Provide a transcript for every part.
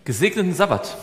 Gesegneten Sabbat.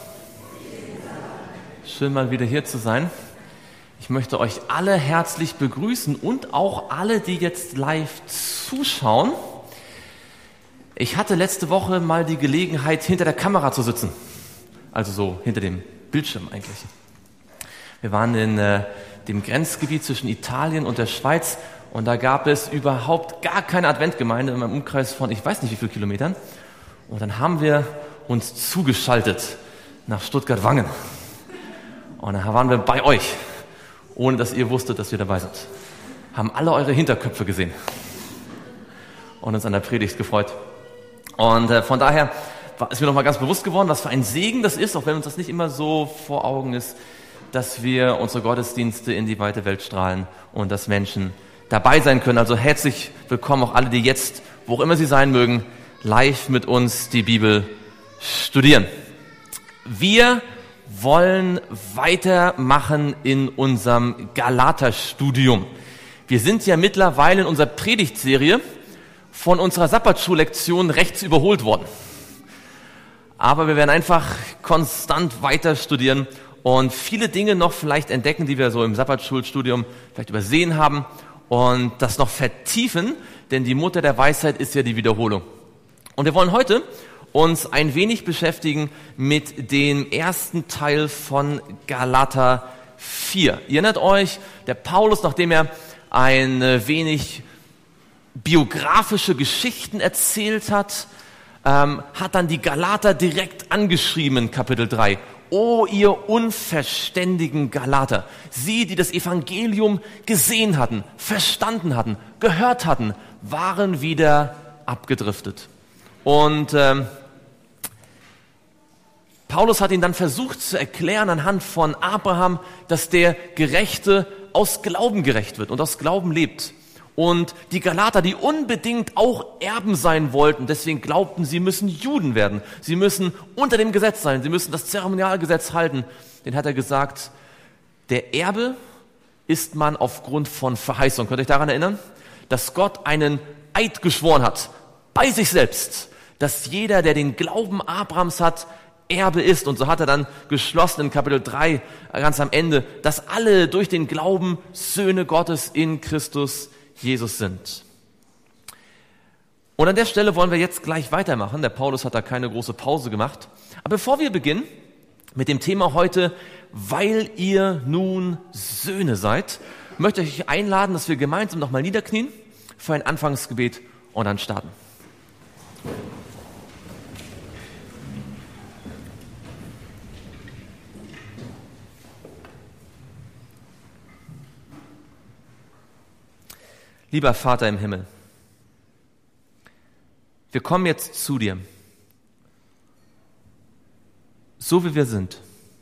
Schön mal wieder hier zu sein. Ich möchte euch alle herzlich begrüßen und auch alle, die jetzt live zuschauen. Ich hatte letzte Woche mal die Gelegenheit, hinter der Kamera zu sitzen. Also so hinter dem Bildschirm eigentlich. Wir waren in dem Grenzgebiet zwischen Italien und der Schweiz und da gab es überhaupt gar keine Adventgemeinde in einem Umkreis von ich weiß nicht wie vielen Kilometern. Und dann haben wir uns zugeschaltet nach Stuttgart-Wangen. Und dann waren wir bei euch, ohne dass ihr wusstet, dass wir dabei sind. Haben alle eure Hinterköpfe gesehen und uns an der Predigt gefreut. Und von daher ist mir nochmal ganz bewusst geworden, was für ein Segen das ist, auch wenn uns das nicht immer so vor Augen ist, dass wir unsere Gottesdienste in die weite Welt strahlen und dass Menschen dabei sein können. Also herzlich willkommen auch alle, die jetzt, wo auch immer sie sein mögen, live mit uns die Bibel studieren. Wir wollen weitermachen in unserem Galater-Studium. Wir sind ja mittlerweile in unserer Predigtserie von unserer Sabbatschul-Lektion rechts überholt worden. Aber wir werden einfach konstant weiter studieren und viele Dinge noch vielleicht entdecken, die wir so im Sabbatschulstudium vielleicht übersehen haben und das noch vertiefen, denn die Mutter der Weisheit ist ja die Wiederholung. Und wir wollen heute uns ein wenig beschäftigen mit dem ersten Teil von Galater 4. Ihr erinnert euch, der Paulus, nachdem er ein wenig biografische Geschichten erzählt hat, hat dann die Galater direkt angeschrieben in Kapitel 3. O ihr unverständigen Galater, sie, die das Evangelium gesehen hatten, verstanden hatten, gehört hatten, waren wieder abgedriftet. Und Paulus hat ihn dann versucht zu erklären anhand von Abraham, dass der Gerechte aus Glauben gerecht wird und aus Glauben lebt. Und die Galater, die unbedingt auch Erben sein wollten, deswegen glaubten, sie müssen Juden werden. Sie müssen unter dem Gesetz sein, sie müssen das Zeremonialgesetz halten. Den hat er gesagt, der Erbe ist man aufgrund von Verheißung. Könnt ihr euch daran erinnern? Dass Gott einen Eid geschworen hat, bei sich selbst, dass jeder, der den Glauben Abrahams hat, Erbe ist. Und so hat er dann geschlossen in Kapitel 3, ganz am Ende, dass alle durch den Glauben Söhne Gottes in Christus Jesus sind. Und an der Stelle wollen wir jetzt gleich weitermachen. Der Paulus hat da keine große Pause gemacht. Aber bevor wir beginnen mit dem Thema heute, weil ihr nun Söhne seid, möchte ich euch einladen, dass wir gemeinsam nochmal niederknien für ein Anfangsgebet und dann starten. Lieber Vater im Himmel, wir kommen jetzt zu dir, so wie wir sind,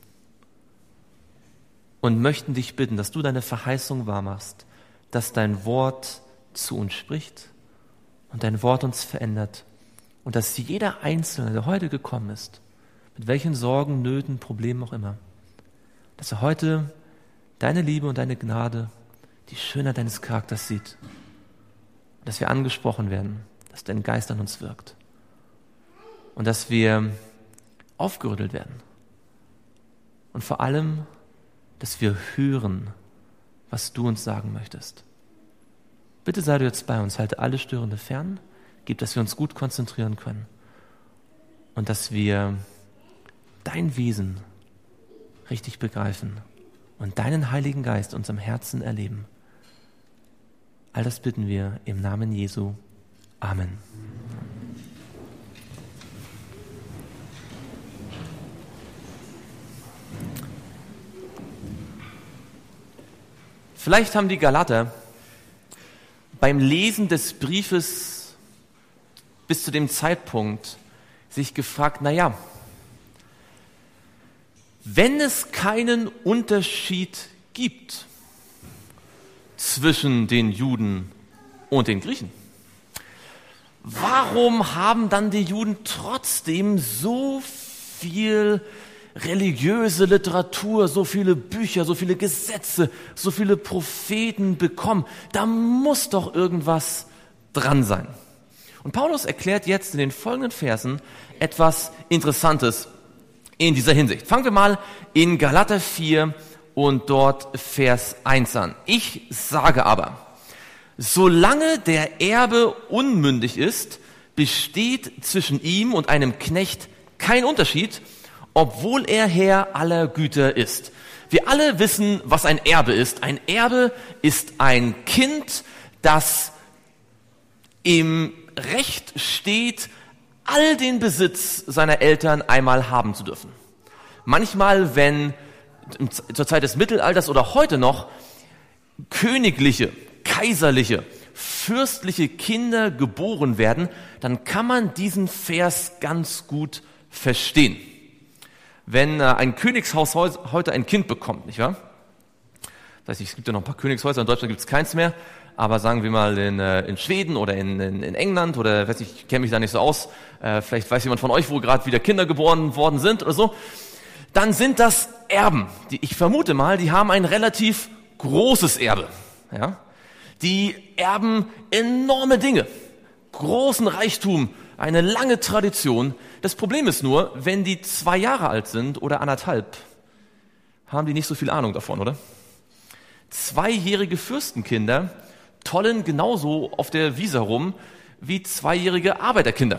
und möchten dich bitten, dass du deine Verheißung wahrmachst, dass dein Wort zu uns spricht und dein Wort uns verändert und dass jeder Einzelne, der heute gekommen ist, mit welchen Sorgen, Nöten, Problemen auch immer, dass er heute deine Liebe und deine Gnade, die Schönheit deines Charakters sieht. Dass wir angesprochen werden, dass dein Geist an uns wirkt und dass wir aufgerüttelt werden und vor allem, dass wir hören, was du uns sagen möchtest. Bitte sei du jetzt bei uns, halte alle Störende fern, gib, dass wir uns gut konzentrieren können und dass wir dein Wesen richtig begreifen und deinen Heiligen Geist in unserem Herzen erleben. All das bitten wir im Namen Jesu. Amen. Vielleicht haben die Galater beim Lesen des Briefes bis zu dem Zeitpunkt sich gefragt, naja, wenn es keinen Unterschied gibt zwischen den Juden und den Griechen, warum haben dann die Juden trotzdem so viel religiöse Literatur, so viele Bücher, so viele Gesetze, so viele Propheten bekommen? Da muss doch irgendwas dran sein. Und Paulus erklärt jetzt in den folgenden Versen etwas Interessantes, in dieser Hinsicht. Fangen wir mal in Galater 4 und dort Vers 1 an. Ich sage aber, solange der Erbe unmündig ist, besteht zwischen ihm und einem Knecht kein Unterschied, obwohl er Herr aller Güter ist. Wir alle wissen, was ein Erbe ist. Ein Erbe ist ein Kind, das im Recht steht, all den Besitz seiner Eltern einmal haben zu dürfen. Manchmal, wenn zur Zeit des Mittelalters oder heute noch königliche, kaiserliche, fürstliche Kinder geboren werden, dann kann man diesen Vers ganz gut verstehen. Wenn ein Königshaus heute ein Kind bekommt, nicht wahr? Das heißt, es gibt ja noch ein paar Königshäuser, in Deutschland gibt es keins mehr, aber sagen wir mal in Schweden oder in England oder weiß nicht, ich kenne mich da nicht so aus, vielleicht weiß jemand von euch, wo gerade wieder Kinder geboren worden sind oder so, dann sind das Erben. Ich vermute mal, die haben ein relativ großes Erbe. Ja? Die erben enorme Dinge, großen Reichtum, eine lange Tradition. Das Problem ist nur, wenn die 2 Jahre alt sind oder 1,5, haben die nicht so viel Ahnung davon, oder? 2-jährige Fürstenkinder tollen genauso auf der Wiese rum wie 2-jährige Arbeiterkinder.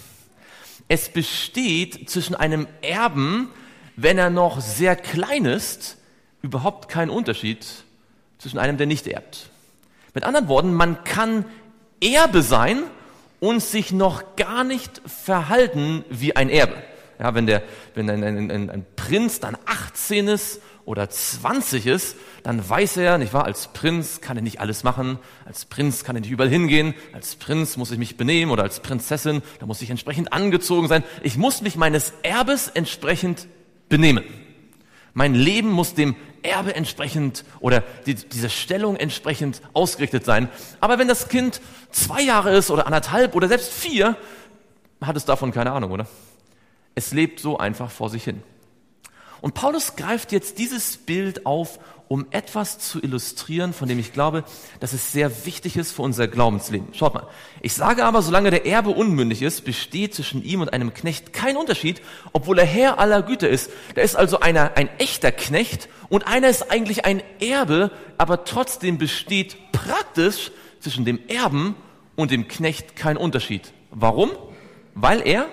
Es besteht zwischen einem Erben, wenn er noch sehr klein ist, überhaupt kein Unterschied zwischen einem, der nicht erbt. Mit anderen Worten, man kann Erbe sein und sich noch gar nicht verhalten wie ein Erbe. Ja, wenn ein Prinz dann 18 ist oder 20 ist, dann weiß er, nicht wahr, als Prinz kann er nicht alles machen, als Prinz kann er nicht überall hingehen, als Prinz muss ich mich benehmen oder als Prinzessin, da muss ich entsprechend angezogen sein. Ich muss mich meines Erbes entsprechend benehmen. Mein Leben muss dem Erbe entsprechend oder dieser Stellung entsprechend ausgerichtet sein. Aber wenn das Kind 2 Jahre ist oder 1,5 oder selbst 4, hat es davon keine Ahnung, oder? Es lebt so einfach vor sich hin. Und Paulus greift jetzt dieses Bild auf, um etwas zu illustrieren, von dem ich glaube, dass es sehr wichtig ist für unser Glaubensleben. Schaut mal. Ich sage aber, solange der Erbe unmündig ist, besteht zwischen ihm und einem Knecht kein Unterschied, obwohl er Herr aller Güter ist. Da ist also einer ein echter Knecht und einer ist eigentlich ein Erbe, aber trotzdem besteht praktisch zwischen dem Erben und dem Knecht kein Unterschied. Warum? Weil er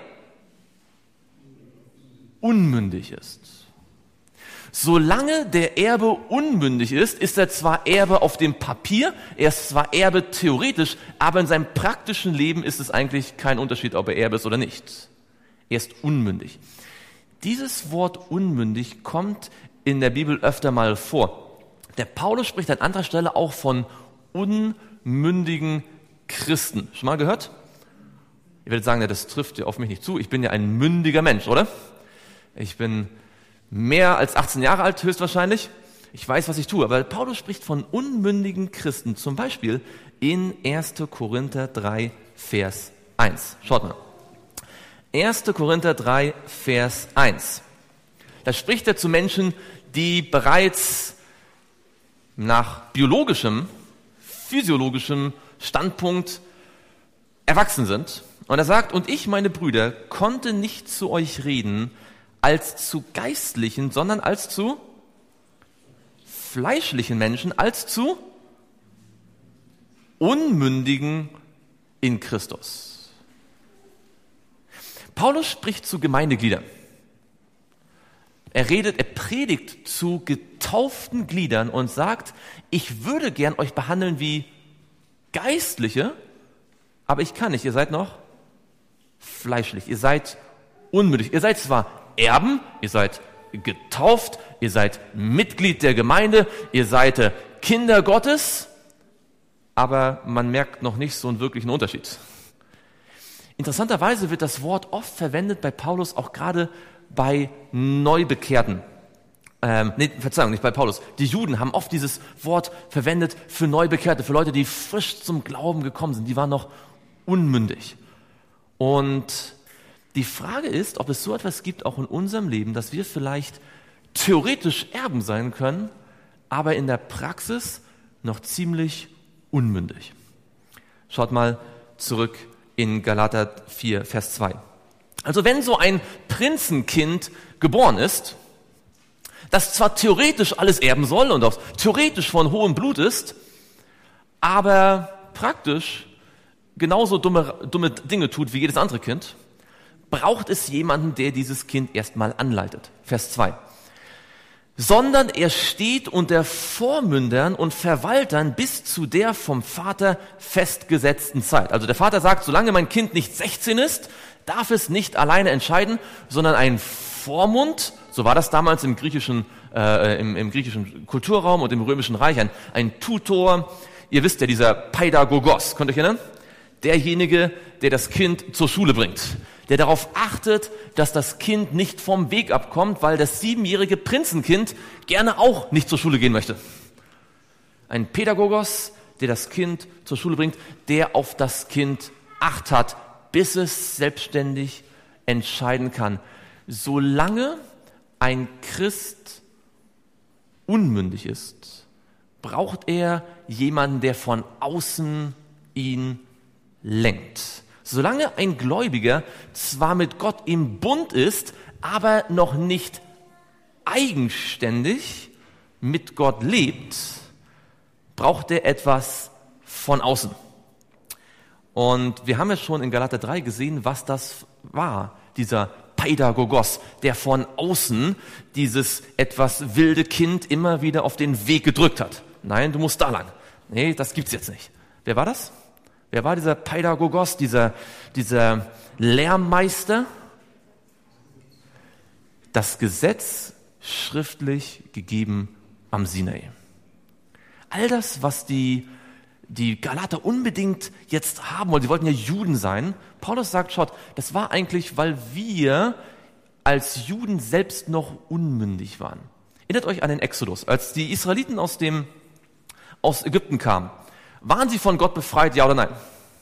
unmündig ist. Solange der Erbe unmündig ist, ist er zwar Erbe auf dem Papier, er ist zwar Erbe theoretisch, aber in seinem praktischen Leben ist es eigentlich kein Unterschied, ob er Erbe ist oder nicht. Er ist unmündig. Dieses Wort unmündig kommt in der Bibel öfter mal vor. Der Paulus spricht an anderer Stelle auch von unmündigen Christen. Schon mal gehört? Ihr werdet sagen, ja, das trifft ja auf mich nicht zu. Ich bin ja ein mündiger Mensch, oder? Ich bin mehr als 18 Jahre alt, höchstwahrscheinlich. Ich weiß, was ich tue. Aber Paulus spricht von unmündigen Christen, zum Beispiel in 1. Korinther 3, Vers 1. Schaut mal. 1. Korinther 3, Vers 1. Da spricht er zu Menschen, die bereits nach biologischem, physiologischem Standpunkt erwachsen sind. Und er sagt, und ich, meine Brüder, konnte nicht zu euch reden, als zu geistlichen, sondern als zu fleischlichen Menschen, als zu Unmündigen in Christus. Paulus spricht zu Gemeindegliedern. Er predigt zu getauften Gliedern und sagt, ich würde gern euch behandeln wie Geistliche, aber ich kann nicht, ihr seid noch fleischlich, ihr seid unmündig, ihr seid zwar Erben, ihr seid getauft, ihr seid Mitglied der Gemeinde, ihr seid Kinder Gottes, aber man merkt noch nicht so einen wirklichen Unterschied. Interessanterweise wird das Wort oft verwendet bei Paulus, auch gerade bei Neubekehrten. Nicht bei Paulus. Die Juden haben oft dieses Wort verwendet für Neubekehrte, für Leute, die frisch zum Glauben gekommen sind. Die waren noch unmündig. Und die Frage ist, ob es so etwas gibt, auch in unserem Leben, dass wir vielleicht theoretisch Erben sein können, aber in der Praxis noch ziemlich unmündig. Schaut mal zurück in Galater 4, Vers 2. Also wenn so ein Prinzenkind geboren ist, das zwar theoretisch alles erben soll und auch theoretisch von hohem Blut ist, aber praktisch genauso dumme Dinge tut wie jedes andere Kind, braucht es jemanden, der dieses Kind erstmal anleitet. Vers 2. Sondern er steht unter Vormündern und Verwaltern bis zu der vom Vater festgesetzten Zeit. Also der Vater sagt, solange mein Kind nicht 16 ist, darf es nicht alleine entscheiden, sondern ein Vormund, so war das damals im griechischen Kulturraum und im römischen Reich, ein Tutor, ihr wisst ja, dieser Pädagogos, könnt ihr euch erinnern? Derjenige, der das Kind zur Schule bringt, der darauf achtet, dass das Kind nicht vom Weg abkommt, weil das 7-jährige Prinzenkind gerne auch nicht zur Schule gehen möchte. Ein Pädagogos, der das Kind zur Schule bringt, der auf das Kind Acht hat, bis es selbstständig entscheiden kann. Solange ein Christ unmündig ist, braucht er jemanden, der von außen ihn lenkt. Solange ein Gläubiger zwar mit Gott im Bund ist, aber noch nicht eigenständig mit Gott lebt, braucht er etwas von außen. Und wir haben ja schon in Galater 3 gesehen, was das war, dieser Pädagogos, der von außen dieses etwas wilde Kind immer wieder auf den Weg gedrückt hat. Nein, du musst da lang. Nee, das gibt's jetzt nicht. Wer war das? Wer war dieser Pädagogos, dieser Lehrmeister? Das Gesetz schriftlich gegeben am Sinai. All das, was die Galater unbedingt jetzt haben wollen, sie wollten ja Juden sein. Paulus sagt, schaut, das war eigentlich, weil wir als Juden selbst noch unmündig waren. Erinnert euch an den Exodus, als die Israeliten aus Ägypten kamen. Waren sie von Gott befreit, ja oder nein?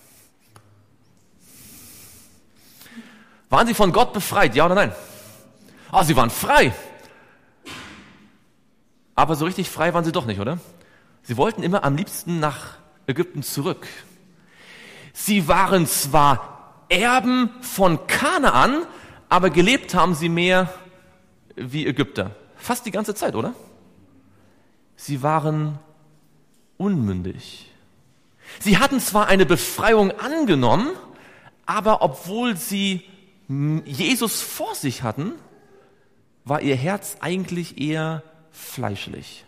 Waren sie von Gott befreit, ja oder nein? Sie waren frei. Aber so richtig frei waren sie doch nicht, oder? Sie wollten immer am liebsten nach Ägypten zurück. Sie waren zwar Erben von Kanaan, aber gelebt haben sie mehr wie Ägypter. Fast die ganze Zeit, oder? Sie waren unmündig. Sie hatten zwar eine Befreiung angenommen, aber obwohl sie Jesus vor sich hatten, war ihr Herz eigentlich eher fleischlich.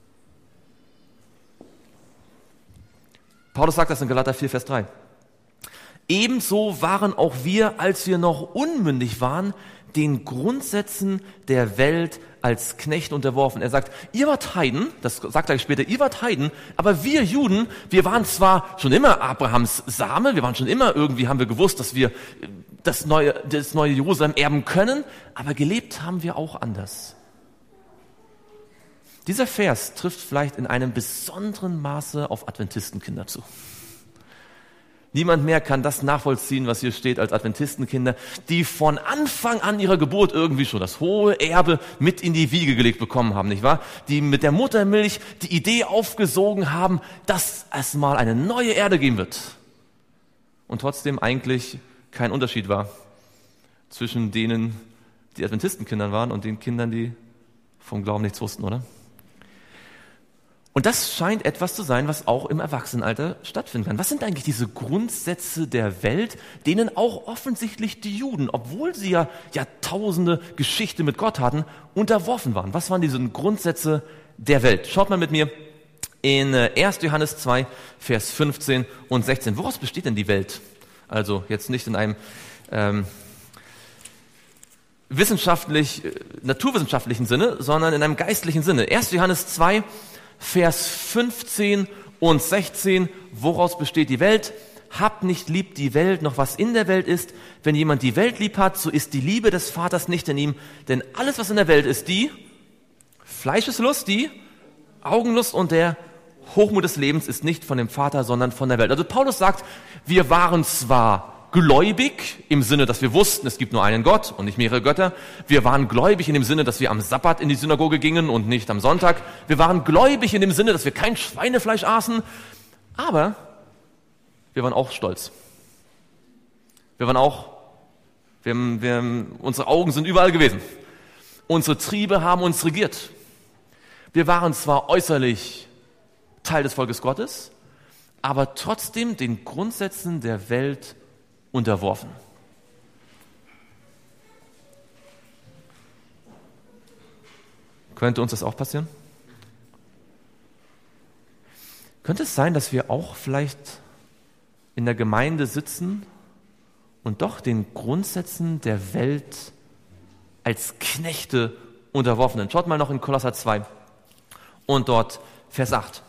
Paulus sagt das in Galater 4, Vers 3. Ebenso waren auch wir, als wir noch unmündig waren, den Grundsätzen der Welt als Knecht unterworfen. Er sagt, ihr wart Heiden, das sagt er später, ihr wart Heiden, aber wir Juden, wir waren zwar schon immer Abrahams Same, wir waren schon immer irgendwie, haben wir gewusst, dass wir das neue Jerusalem erben können, aber gelebt haben wir auch anders. Dieser Vers trifft vielleicht in einem besonderen Maße auf Adventistenkinder zu. Niemand mehr kann das nachvollziehen, was hier steht als Adventistenkinder, die von Anfang an ihrer Geburt irgendwie schon das hohe Erbe mit in die Wiege gelegt bekommen haben, nicht wahr? Die mit der Muttermilch die Idee aufgesogen haben, dass es mal eine neue Erde geben wird. Und trotzdem eigentlich kein Unterschied war zwischen denen, die Adventistenkindern waren und den Kindern, die vom Glauben nichts wussten, oder? Und das scheint etwas zu sein, was auch im Erwachsenenalter stattfinden kann. Was sind eigentlich diese Grundsätze der Welt, denen auch offensichtlich die Juden, obwohl sie ja Jahrtausende Geschichte mit Gott hatten, unterworfen waren? Was waren diese Grundsätze der Welt? Schaut mal mit mir in 1. Johannes 2, Vers 15 und 16. Woraus besteht denn die Welt? Also jetzt nicht in einem naturwissenschaftlichen Sinne, sondern in einem geistlichen Sinne. 1. Johannes 2, Vers 15 und 16, woraus besteht die Welt? Habt nicht lieb die Welt, noch was in der Welt ist. Wenn jemand die Welt lieb hat, so ist die Liebe des Vaters nicht in ihm. Denn alles, was in der Welt ist, die Fleischeslust, die Augenlust und der Hochmut des Lebens ist nicht von dem Vater, sondern von der Welt. Also Paulus sagt, wir waren zwar gläubig im Sinne, dass wir wussten, es gibt nur einen Gott und nicht mehrere Götter. Wir waren gläubig in dem Sinne, dass wir am Sabbat in die Synagoge gingen und nicht am Sonntag. Wir waren gläubig in dem Sinne, dass wir kein Schweinefleisch aßen. Aber wir waren auch stolz. Wir waren auch Unsere Augen sind überall gewesen. Unsere Triebe haben uns regiert. Wir waren zwar äußerlich Teil des Volkes Gottes, aber trotzdem den Grundsätzen der Welt unterworfen. Könnte uns das auch passieren? Könnte es sein, dass wir auch vielleicht in der Gemeinde sitzen und doch den Grundsätzen der Welt als Knechte unterworfen sind? Schaut mal noch in Kolosser 2 und dort Vers 8.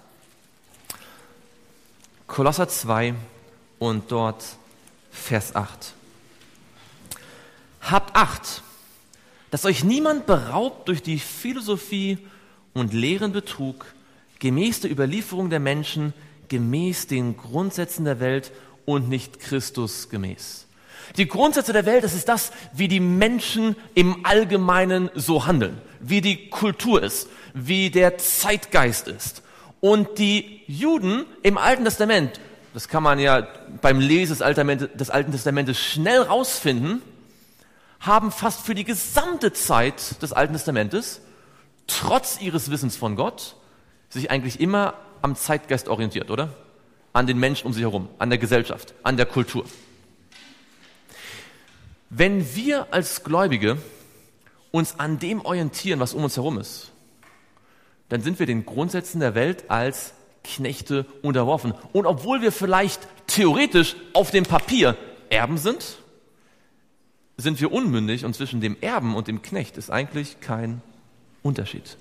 Kolosser 2 und dort Vers 8. Habt Acht, dass euch niemand beraubt durch die Philosophie und leeren Betrug, gemäß der Überlieferung der Menschen, gemäß den Grundsätzen der Welt und nicht Christus gemäß. Die Grundsätze der Welt, das ist das, wie die Menschen im Allgemeinen so handeln, wie die Kultur ist, wie der Zeitgeist ist. Und die Juden im Alten Testament, das kann man ja beim Lesen des Alten Testamentes schnell rausfinden, haben fast für die gesamte Zeit des Alten Testamentes, trotz ihres Wissens von Gott, sich eigentlich immer am Zeitgeist orientiert, oder? An den Menschen um sich herum, an der Gesellschaft, an der Kultur. Wenn wir als Gläubige uns an dem orientieren, was um uns herum ist, dann sind wir den Grundsätzen der Welt als Knechte unterworfen. Und obwohl wir vielleicht theoretisch auf dem Papier Erben sind, sind wir unmündig und zwischen dem Erben und dem Knecht ist eigentlich kein Unterschied.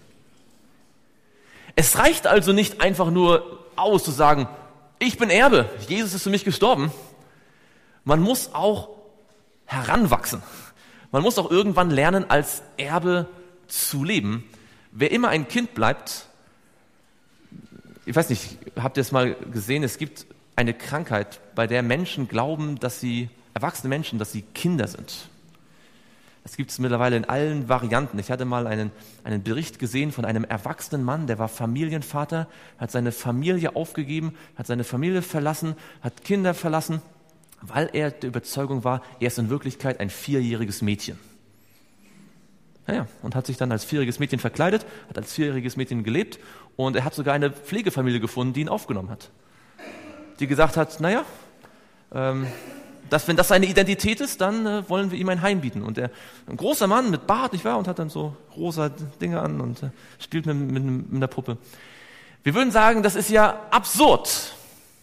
Es reicht also nicht einfach nur aus zu sagen, ich bin Erbe, Jesus ist für mich gestorben. Man muss auch heranwachsen. Man muss auch irgendwann lernen, als Erbe zu leben. Wer immer ein Kind bleibt, ich weiß nicht, habt ihr es mal gesehen, es gibt eine Krankheit, bei der Menschen glauben, erwachsene Menschen, dass sie Kinder sind. Das gibt es mittlerweile in allen Varianten. Ich hatte mal einen Bericht gesehen von einem erwachsenen Mann, der war Familienvater, hat seine Familie aufgegeben, hat seine Familie verlassen, hat Kinder verlassen, weil er der Überzeugung war, er ist in Wirklichkeit ein 4-jähriges Mädchen. Naja, und hat sich dann als 4-jähriges Mädchen verkleidet, hat als 4-jähriges Mädchen gelebt und er hat sogar eine Pflegefamilie gefunden, die ihn aufgenommen hat. Die gesagt hat, naja, wenn das seine Identität ist, dann wollen wir ihm ein Heim bieten. Und ein großer Mann mit Bart, nicht wahr, und hat dann so rosa Dinge an und spielt mit einer Puppe. Wir würden sagen, das ist ja absurd.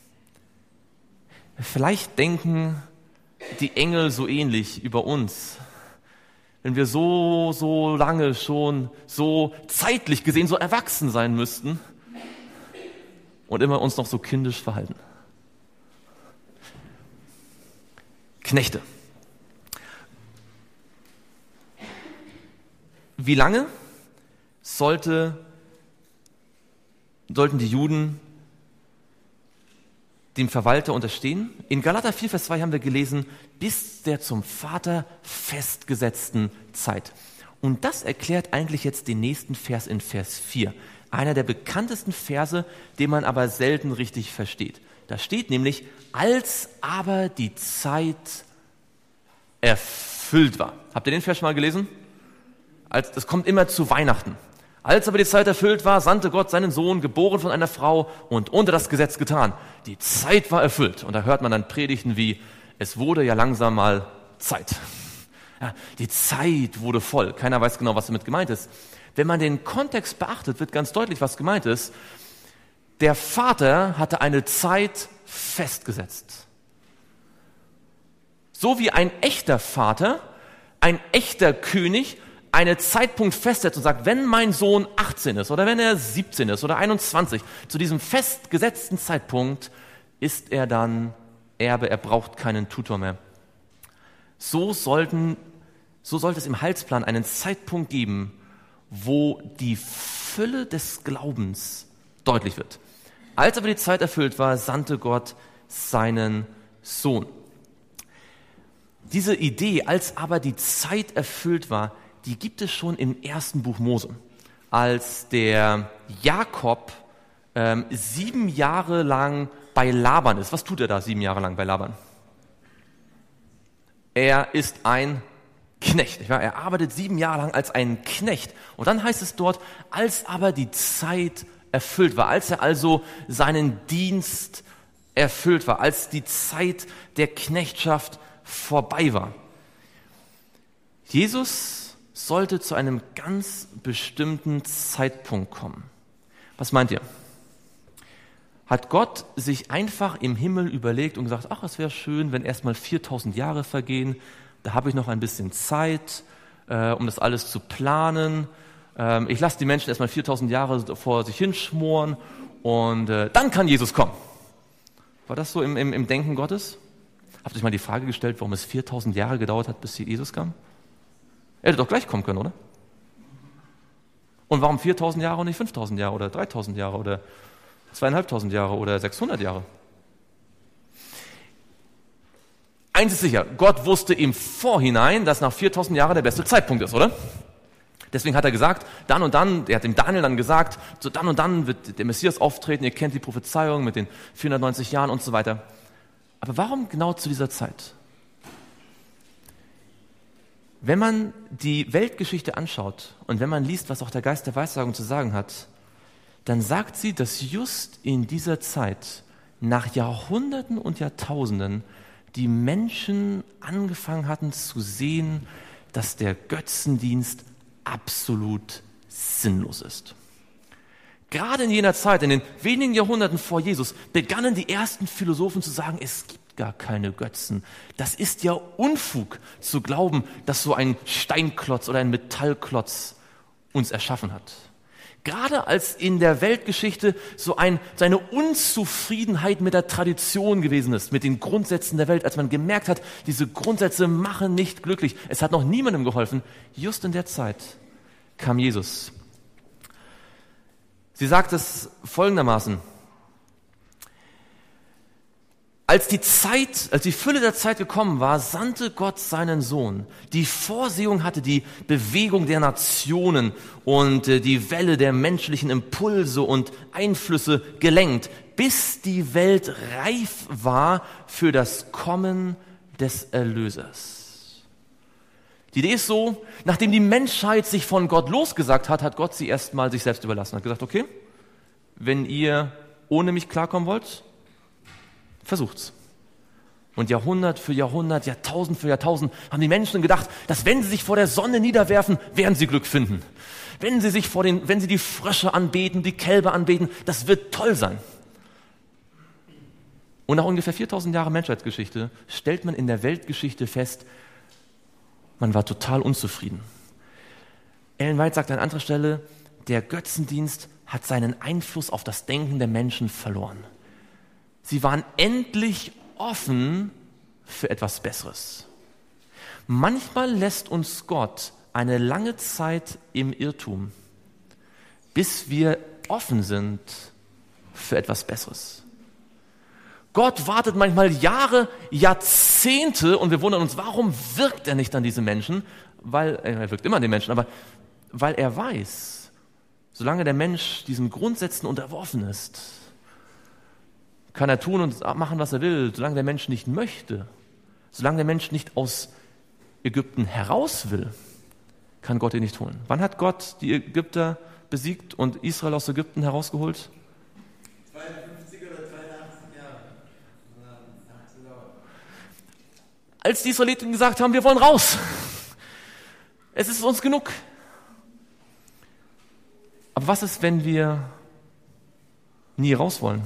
Vielleicht denken die Engel so ähnlich über uns. Wenn wir so lange schon, so zeitlich gesehen, so erwachsen sein müssten und immer uns noch so kindisch verhalten. Knechte. Wie lange sollten die Juden dem Verwalter unterstehen? In Galater 4, Vers 2 haben wir gelesen, bis der zum Vater festgesetzten Zeit. Und das erklärt eigentlich jetzt den nächsten Vers in Vers 4. Einer der bekanntesten Verse, den man aber selten richtig versteht. Da steht nämlich, als aber die Zeit erfüllt war. Habt ihr den Vers schon mal gelesen? Das kommt immer zu Weihnachten. Als aber die Zeit erfüllt war, sandte Gott seinen Sohn, geboren von einer Frau und unter das Gesetz getan. Die Zeit war erfüllt. Und da hört man dann Predigten wie, es wurde ja langsam mal Zeit. Ja, die Zeit wurde voll. Keiner weiß genau, was damit gemeint ist. Wenn man den Kontext beachtet, wird ganz deutlich, was gemeint ist. Der Vater hatte eine Zeit festgesetzt. So wie ein echter Vater, ein echter König, einen Zeitpunkt festsetzt und sagt, wenn mein Sohn 18 ist oder wenn er 17 ist oder 21, zu diesem festgesetzten Zeitpunkt ist er dann Erbe, er braucht keinen Tutor mehr. So sollte es im Heilsplan einen Zeitpunkt geben, wo die Fülle des Glaubens deutlich wird. Als aber die Zeit erfüllt war, sandte Gott seinen Sohn. Diese Idee, als aber die Zeit erfüllt war, die gibt es schon im ersten Buch Mose. Als der Jakob 7 Jahre lang bei Laban ist. Was tut er da 7 Jahre lang bei Laban? er ist ein Knecht. Nicht wahr? Er arbeitet 7 Jahre lang als ein Knecht. Und dann heißt es dort, als aber die Zeit erfüllt war, als er also seinen Dienst erfüllt war, als die Zeit der Knechtschaft vorbei war. Jesus sollte zu einem ganz bestimmten Zeitpunkt kommen. Was meint ihr? Hat Gott sich einfach im Himmel überlegt und gesagt, ach, es wäre schön, wenn erstmal 4000 Jahre vergehen, da habe ich noch ein bisschen Zeit, um das alles zu planen. Ich lasse die Menschen erstmal 4000 Jahre vor sich hinschmoren und dann kann Jesus kommen. War das so im Denken Gottes? Habt ihr euch mal die Frage gestellt, warum es 4000 Jahre gedauert hat, bis Jesus kam? Er hätte doch gleich kommen können, oder? Und warum 4000 Jahre und nicht 5000 Jahre oder 3000 Jahre oder 2500 Jahre oder 600 Jahre? Eins ist sicher, Gott wusste im Vorhinein, dass nach 4000 Jahren der beste Zeitpunkt ist, oder? Deswegen hat er gesagt, dann und dann, er hat dem Daniel dann gesagt, so dann und dann wird der Messias auftreten, ihr kennt die Prophezeiung mit den 490 Jahren und so weiter. Aber warum genau zu dieser Zeit? Wenn man die Weltgeschichte anschaut und wenn man liest, was auch der Geist der Weissagung zu sagen hat, dann sagt sie, dass just in dieser Zeit, nach Jahrhunderten und Jahrtausenden, die Menschen angefangen hatten zu sehen, dass der Götzendienst absolut sinnlos ist. Gerade in jener Zeit, in den wenigen Jahrhunderten vor Jesus, begannen die ersten Philosophen zu sagen, es gibt gar keine Götzen. Das ist ja Unfug zu glauben, dass so ein Steinklotz oder ein Metallklotz uns erschaffen hat. Gerade als in der Weltgeschichte seine Unzufriedenheit mit der Tradition gewesen ist, mit den Grundsätzen der Welt, als man gemerkt hat, diese Grundsätze machen nicht glücklich. Es hat noch niemandem geholfen. Just in der Zeit kam Jesus. Sie sagt es folgendermaßen: Als die Fülle der Zeit gekommen war, sandte Gott seinen Sohn. Die Vorsehung hatte die Bewegung der Nationen und die Welle der menschlichen Impulse und Einflüsse gelenkt, bis die Welt reif war für das Kommen des Erlösers. Die Idee ist so, nachdem die Menschheit sich von Gott losgesagt hat, hat Gott sie erstmal sich selbst überlassen. Hat gesagt, okay, wenn ihr ohne mich klarkommen wollt, versucht's. Und Jahrhundert für Jahrhundert, Jahrtausend für Jahrtausend haben die Menschen gedacht, dass wenn sie sich vor der Sonne niederwerfen, werden sie Glück finden. Wenn sie die Frösche anbeten, die Kälber anbeten, das wird toll sein. Und nach ungefähr 4000 Jahren Menschheitsgeschichte stellt man in der Weltgeschichte fest, man war total unzufrieden. Ellen White sagt an anderer Stelle, der Götzendienst hat seinen Einfluss auf das Denken der Menschen verloren. Sie waren endlich offen für etwas Besseres. Manchmal lässt uns Gott eine lange Zeit im Irrtum, bis wir offen sind für etwas Besseres. Gott wartet manchmal Jahre, Jahrzehnte und wir wundern uns, warum wirkt er nicht an diese Menschen? Er wirkt immer an den Menschen, aber weil er weiß, solange der Mensch diesen Grundsätzen unterworfen ist, kann er tun und machen, was er will, solange der Mensch nicht möchte, solange der Mensch nicht aus Ägypten heraus will, kann Gott ihn nicht holen. Wann hat Gott die Ägypter besiegt und Israel aus Ägypten herausgeholt? 52 oder 83 Jahre. Als die Israeliten gesagt haben, wir wollen raus. Es ist uns genug. Aber was ist, wenn wir nie raus wollen?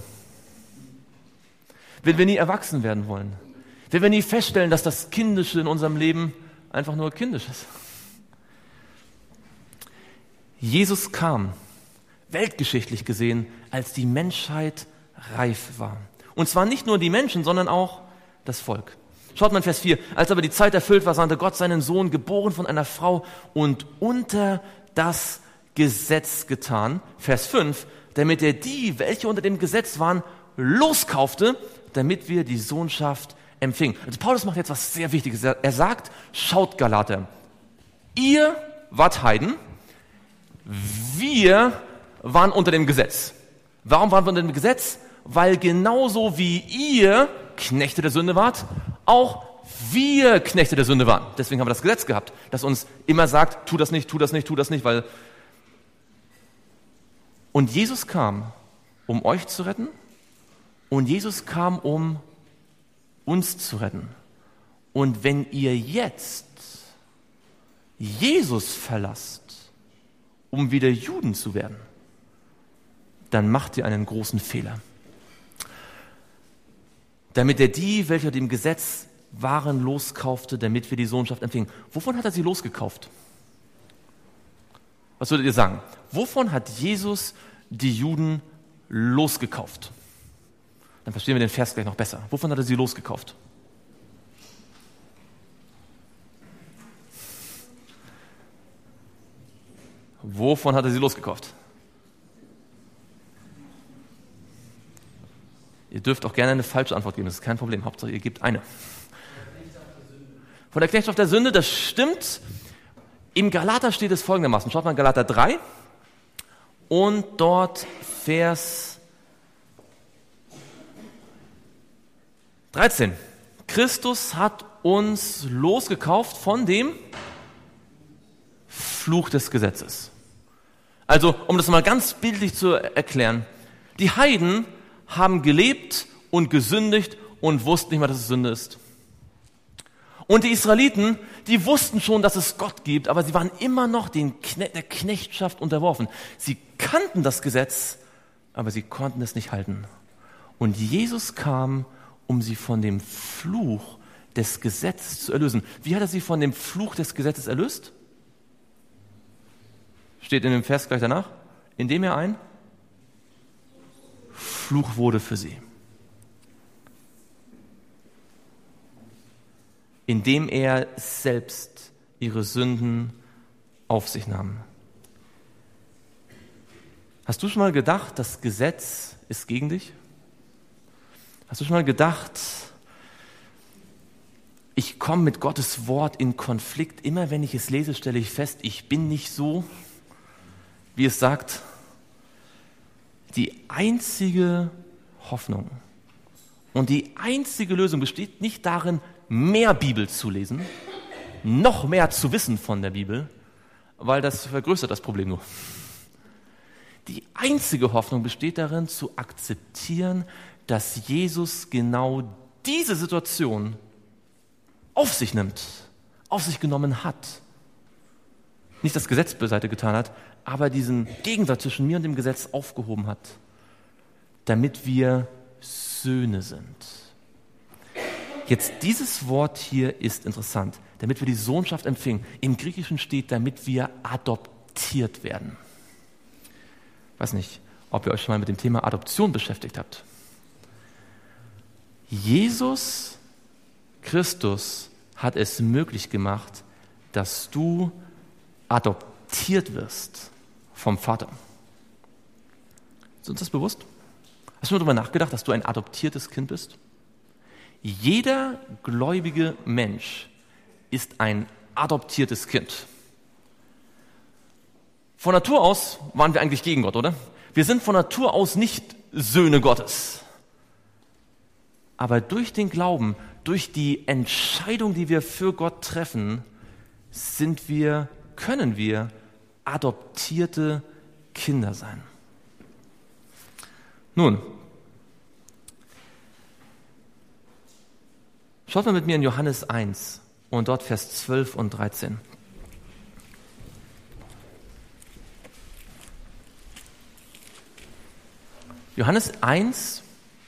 Wenn wir nie erwachsen werden wollen? Wenn wir nie feststellen, dass das Kindische in unserem Leben einfach nur kindisch ist? Jesus kam, weltgeschichtlich gesehen, als die Menschheit reif war. Und zwar nicht nur die Menschen, sondern auch das Volk. Schaut mal in Vers 4. Als aber die Zeit erfüllt war, sandte Gott seinen Sohn, geboren von einer Frau und unter das Gesetz getan. Vers 5. Damit er die, welche unter dem Gesetz waren, loskaufte, damit wir die Sohnschaft empfingen. Also Paulus macht jetzt was sehr Wichtiges. Er sagt, schaut Galater, ihr wart Heiden, wir waren unter dem Gesetz. Warum waren wir unter dem Gesetz? Weil genauso wie ihr Knechte der Sünde wart, auch wir Knechte der Sünde waren. Deswegen haben wir das Gesetz gehabt, das uns immer sagt, tu das nicht, tu das nicht, tu das nicht, weil... Und Jesus kam, um euch zu retten, und Jesus kam, um uns zu retten. Und wenn ihr jetzt Jesus verlasst, um wieder Juden zu werden, dann macht ihr einen großen Fehler. Damit er die, welche dem Gesetz waren, loskaufte, damit wir die Sohnschaft empfingen. Wovon hat er sie losgekauft? Was würdet ihr sagen? Wovon hat Jesus die Juden losgekauft? Dann verstehen wir den Vers gleich noch besser. Wovon hat er sie losgekauft? Wovon hat er sie losgekauft? Ihr dürft auch gerne eine falsche Antwort geben, das ist kein Problem. Hauptsache, ihr gebt eine. Von der Knechtschaft der Sünde, das stimmt. Im Galater steht es folgendermaßen. Schaut mal in Galater 3 und dort Vers 13. Christus hat uns losgekauft von dem Fluch des Gesetzes. Also, um das mal ganz bildlich zu erklären, die Heiden haben gelebt und gesündigt und wussten nicht mal, dass es Sünde ist. Und die Israeliten, die wussten schon, dass es Gott gibt, aber sie waren immer noch der Knechtschaft unterworfen. Sie kannten das Gesetz, aber sie konnten es nicht halten. Und Jesus kam, um sie von dem Fluch des Gesetzes zu erlösen. Wie hat er sie von dem Fluch des Gesetzes erlöst? Steht in dem Vers gleich danach. Indem er ein Fluch wurde für sie. Indem er selbst ihre Sünden auf sich nahm. Hast du schon mal gedacht, das Gesetz ist gegen dich? Hast du schon mal gedacht, ich komme mit Gottes Wort in Konflikt. Immer wenn ich es lese, stelle ich fest, ich bin nicht so, wie es sagt. Die einzige Hoffnung und die einzige Lösung besteht nicht darin, mehr Bibel zu lesen, noch mehr zu wissen von der Bibel, weil das vergrößert das Problem nur. Die einzige Hoffnung besteht darin, zu akzeptieren, dass Jesus genau diese Situation auf sich nimmt, auf sich genommen hat. Nicht das Gesetz beiseite getan hat, aber diesen Gegensatz zwischen mir und dem Gesetz aufgehoben hat, damit wir Söhne sind. Jetzt dieses Wort hier ist interessant, damit wir die Sohnschaft empfingen. Im Griechischen steht, damit wir adoptiert werden. Ich weiß nicht, ob ihr euch schon mal mit dem Thema Adoption beschäftigt habt. Jesus Christus hat es möglich gemacht, dass du adoptiert wirst vom Vater. Ist uns das bewusst? Hast du mal darüber nachgedacht, dass du ein adoptiertes Kind bist? Jeder gläubige Mensch ist ein adoptiertes Kind. Von Natur aus waren wir eigentlich gegen Gott, oder? Wir sind von Natur aus nicht Söhne Gottes. Aber durch den Glauben, durch die Entscheidung, die wir für Gott treffen, können wir adoptierte Kinder sein. Nun, schaut mal mit mir in Johannes 1 und dort Vers 12 und 13. Johannes 1,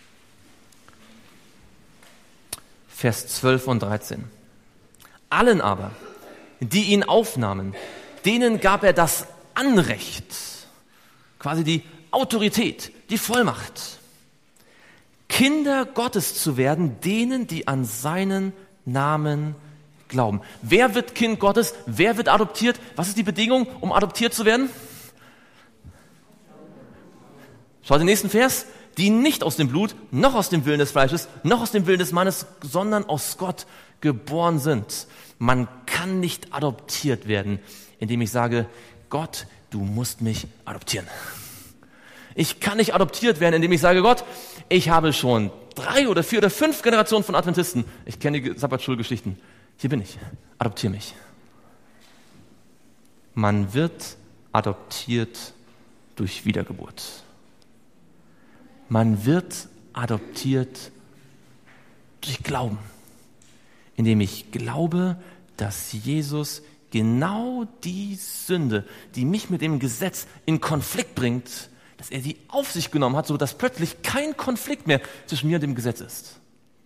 Vers 12 und 13. Allen aber, die ihn aufnahmen, denen gab er das Anrecht, quasi die Autorität, die Vollmacht, Kinder Gottes zu werden, denen, die an seinen Namen glauben. Wer wird Kind Gottes? Wer wird adoptiert? Was ist die Bedingung, um adoptiert zu werden? Schaut den nächsten Vers. Die nicht aus dem Blut, noch aus dem Willen des Fleisches, noch aus dem Willen des Mannes, sondern aus Gott geboren sind. Man kann nicht adoptiert werden, indem ich sage, Gott, du musst mich adoptieren. Ich kann nicht adoptiert werden, indem ich sage, Gott, ich habe schon 3 oder 4 oder 5 Generationen von Adventisten. Ich kenne die Sabbatschulgeschichten. Hier bin ich. Adoptier mich. Man wird adoptiert durch Wiedergeburt. Man wird adoptiert durch Glauben, indem ich glaube, dass Jesus genau die Sünde, die mich mit dem Gesetz in Konflikt bringt, dass er sie auf sich genommen hat, sodass plötzlich kein Konflikt mehr zwischen mir und dem Gesetz ist.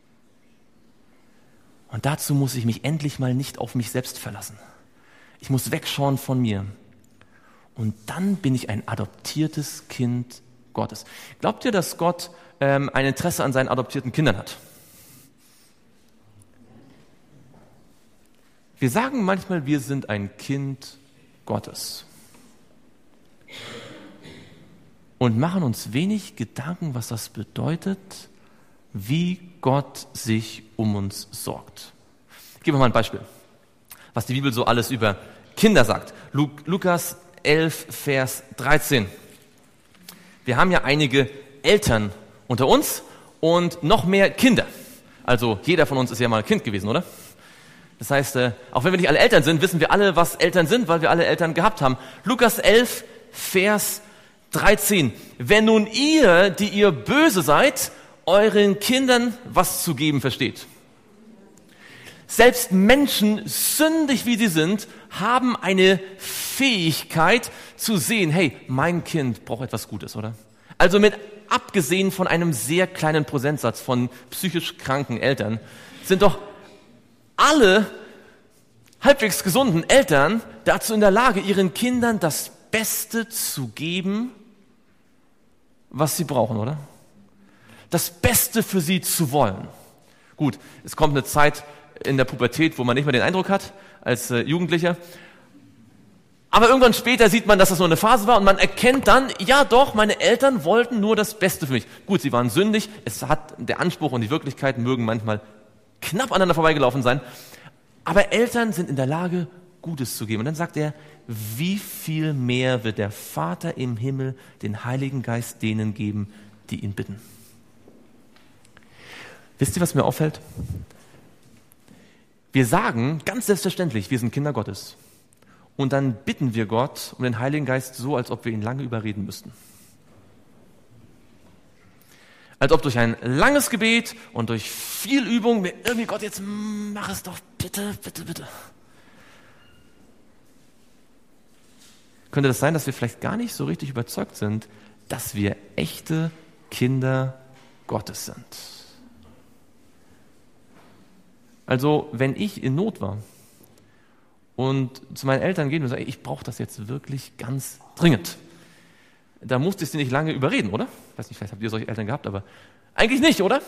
Und dazu muss ich mich endlich mal nicht auf mich selbst verlassen. Ich muss wegschauen von mir. Und dann bin ich ein adoptiertes Kind Gottes. Glaubt ihr, dass Gott ein Interesse an seinen adoptierten Kindern hat? Wir sagen manchmal, wir sind ein Kind Gottes. Und machen uns wenig Gedanken, was das bedeutet, wie Gott sich um uns sorgt. Ich gebe mal ein Beispiel, was die Bibel so alles über Kinder sagt. Lukas 11, Vers 13. Wir haben ja einige Eltern unter uns und noch mehr Kinder. Also jeder von uns ist ja mal Kind gewesen, oder? Das heißt, auch wenn wir nicht alle Eltern sind, wissen wir alle, was Eltern sind, weil wir alle Eltern gehabt haben. Lukas 11, Vers 13. Wenn nun ihr, die ihr böse seid, euren Kindern was zu geben versteht. Selbst Menschen, sündig wie sie sind, haben eine Fähigkeit zu sehen, hey, mein Kind braucht etwas Gutes, oder? Also abgesehen von einem sehr kleinen Prozentsatz von psychisch kranken Eltern, sind doch alle halbwegs gesunden Eltern dazu in der Lage, ihren Kindern das Beste zu geben, was sie brauchen, oder? Das Beste für sie zu wollen. Gut, es kommt eine Zeit in der Pubertät, wo man nicht mehr den Eindruck hat, als Jugendlicher. Aber irgendwann später sieht man, dass das nur eine Phase war und man erkennt dann, ja doch, meine Eltern wollten nur das Beste für mich. Gut, sie waren sündig, der Anspruch und die Wirklichkeit mögen manchmal knapp aneinander vorbeigelaufen sein, aber Eltern sind in der Lage, Gutes zu geben. Und dann sagt er, wie viel mehr wird der Vater im Himmel den Heiligen Geist denen geben, die ihn bitten. Wisst ihr, was mir auffällt? Wir sagen ganz selbstverständlich, wir sind Kinder Gottes. Und dann bitten wir Gott um den Heiligen Geist so, als ob wir ihn lange überreden müssten. Als ob durch ein langes Gebet und durch viel Übung wir irgendwie, Gott, jetzt mach es doch bitte, bitte, bitte. Könnte das sein, dass wir vielleicht gar nicht so richtig überzeugt sind, dass wir echte Kinder Gottes sind? Also, wenn ich in Not war und zu meinen Eltern gehen und sage, ich brauche das jetzt wirklich ganz dringend, da musste ich sie nicht lange überreden, oder? Ich weiß nicht, vielleicht habt ihr solche Eltern gehabt, aber eigentlich nicht, oder?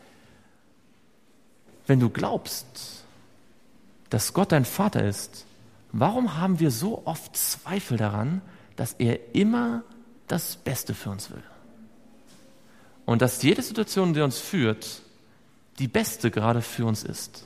Wenn du glaubst, dass Gott dein Vater ist, warum haben wir so oft Zweifel daran, dass er immer das Beste für uns will? Und dass jede Situation, die uns führt, die beste gerade für uns ist.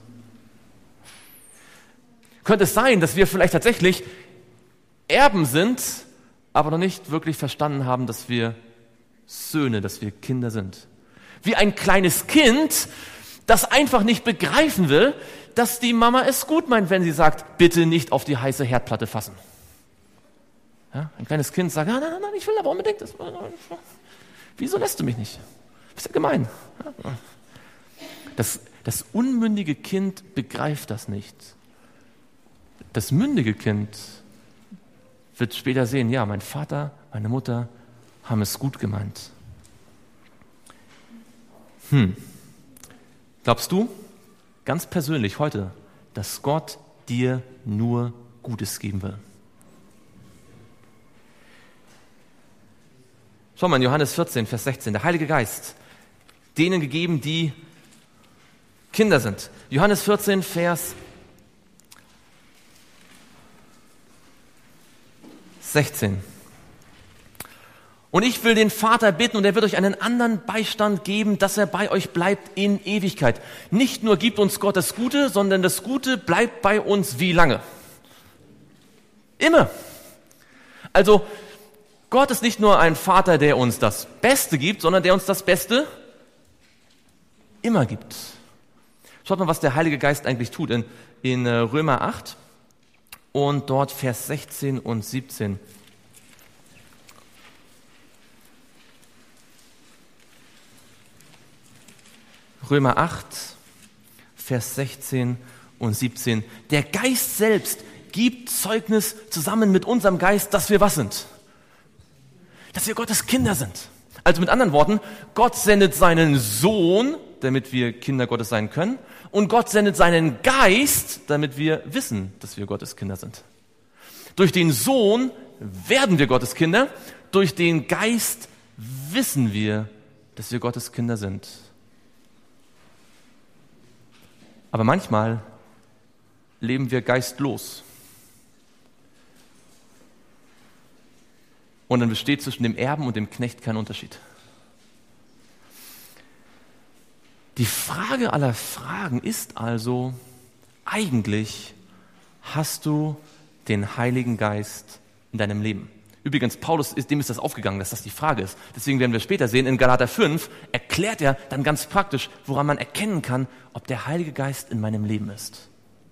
Könnte es sein, dass wir vielleicht tatsächlich Erben sind, aber noch nicht wirklich verstanden haben, dass wir Söhne, dass wir Kinder sind. Wie ein kleines Kind, das einfach nicht begreifen will, dass die Mama es gut meint, wenn sie sagt, bitte nicht auf die heiße Herdplatte fassen. Ja, ein kleines Kind sagt, nein, ich will aber unbedingt das. Wieso lässt du mich nicht? Bist ja gemein. Das unmündige Kind begreift das nicht. Das mündige Kind wird später sehen, ja, mein Vater, meine Mutter haben es gut gemeint. Glaubst du, ganz persönlich heute, dass Gott dir nur Gutes geben will? Schau mal in Johannes 14, Vers 16, der Heilige Geist, denen gegeben, die Kinder sind. Johannes 14, Vers 16. Und ich will den Vater bitten und er wird euch einen anderen Beistand geben, dass er bei euch bleibt in Ewigkeit. Nicht nur gibt uns Gott das Gute, sondern das Gute bleibt bei uns wie lange? Immer. Also Gott ist nicht nur ein Vater, der uns das Beste gibt, sondern der uns das Beste immer gibt. Schaut mal, was der Heilige Geist eigentlich tut in Römer 8 und dort Vers 16 und 17. Römer 8, Vers 16 und 17. Der Geist selbst gibt Zeugnis zusammen mit unserem Geist, dass wir was sind? Dass wir Gottes Kinder sind. Also mit anderen Worten, Gott sendet seinen Sohn, damit wir Kinder Gottes sein können, und Gott sendet seinen Geist, damit wir wissen, dass wir Gottes Kinder sind. Durch den Sohn werden wir Gottes Kinder, durch den Geist wissen wir, dass wir Gottes Kinder sind. Aber manchmal leben wir geistlos. Und dann besteht zwischen dem Erben und dem Knecht kein Unterschied. Die Frage aller Fragen ist also, eigentlich hast du den Heiligen Geist in deinem Leben. Übrigens, Paulus, dem ist das aufgegangen, dass das die Frage ist. Deswegen werden wir später sehen, in Galater 5 erklärt er dann ganz praktisch, woran man erkennen kann, ob der Heilige Geist in meinem Leben ist.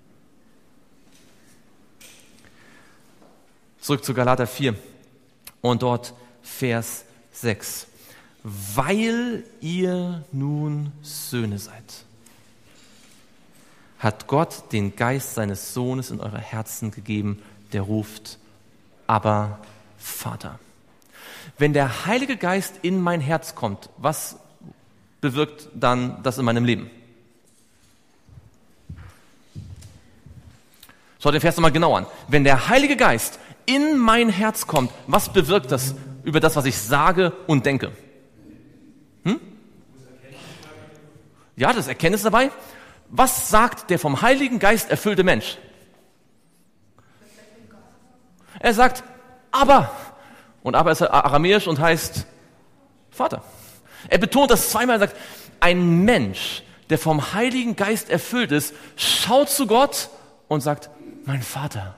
Zurück zu Galater 4 und dort Vers 6. Weil ihr nun Söhne seid, hat Gott den Geist seines Sohnes in eure Herzen gegeben, der ruft, aber Vater. Wenn der Heilige Geist in mein Herz kommt, was bewirkt dann das in meinem Leben? Schaut den Vers nochmal genau an. Wenn der Heilige Geist in mein Herz kommt, was bewirkt das über das, was ich sage und denke? Ja, das Erkenntnis dabei. Was sagt der vom Heiligen Geist erfüllte Mensch? Er sagt, aber. Und aber ist aramäisch und heißt Vater. Er betont das zweimal, er sagt, ein Mensch, der vom Heiligen Geist erfüllt ist, schaut zu Gott und sagt, mein Vater.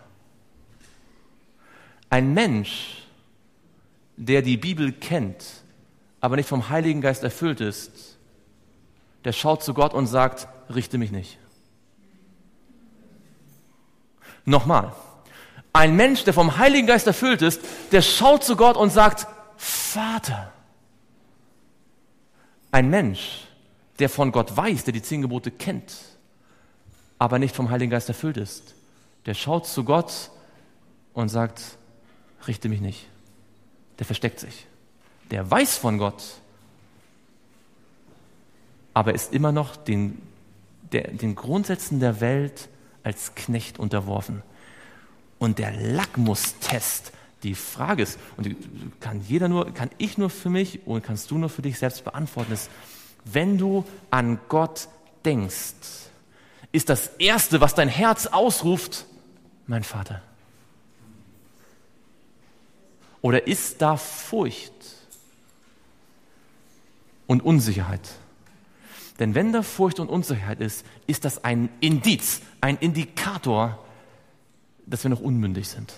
Ein Mensch, der die Bibel kennt, aber nicht vom Heiligen Geist erfüllt ist, der schaut zu Gott und sagt, richte mich nicht. Nochmal. Ein Mensch, der vom Heiligen Geist erfüllt ist, der schaut zu Gott und sagt, Vater. Ein Mensch, der von Gott weiß, der die 10 Gebote kennt, aber nicht vom Heiligen Geist erfüllt ist, der schaut zu Gott und sagt, richte mich nicht. Der versteckt sich. Der weiß von Gott, aber ist immer noch den Grundsätzen der Welt als Knecht unterworfen. Und der Lackmustest, die Frage ist, und die kann ich nur für mich und kannst du nur für dich selbst beantworten, ist, wenn du an Gott denkst, ist das Erste, was dein Herz ausruft, mein Vater. Oder ist da Furcht und Unsicherheit? Denn wenn da Furcht und Unsicherheit ist, ist das ein Indiz, ein Indikator, dass wir noch unmündig sind.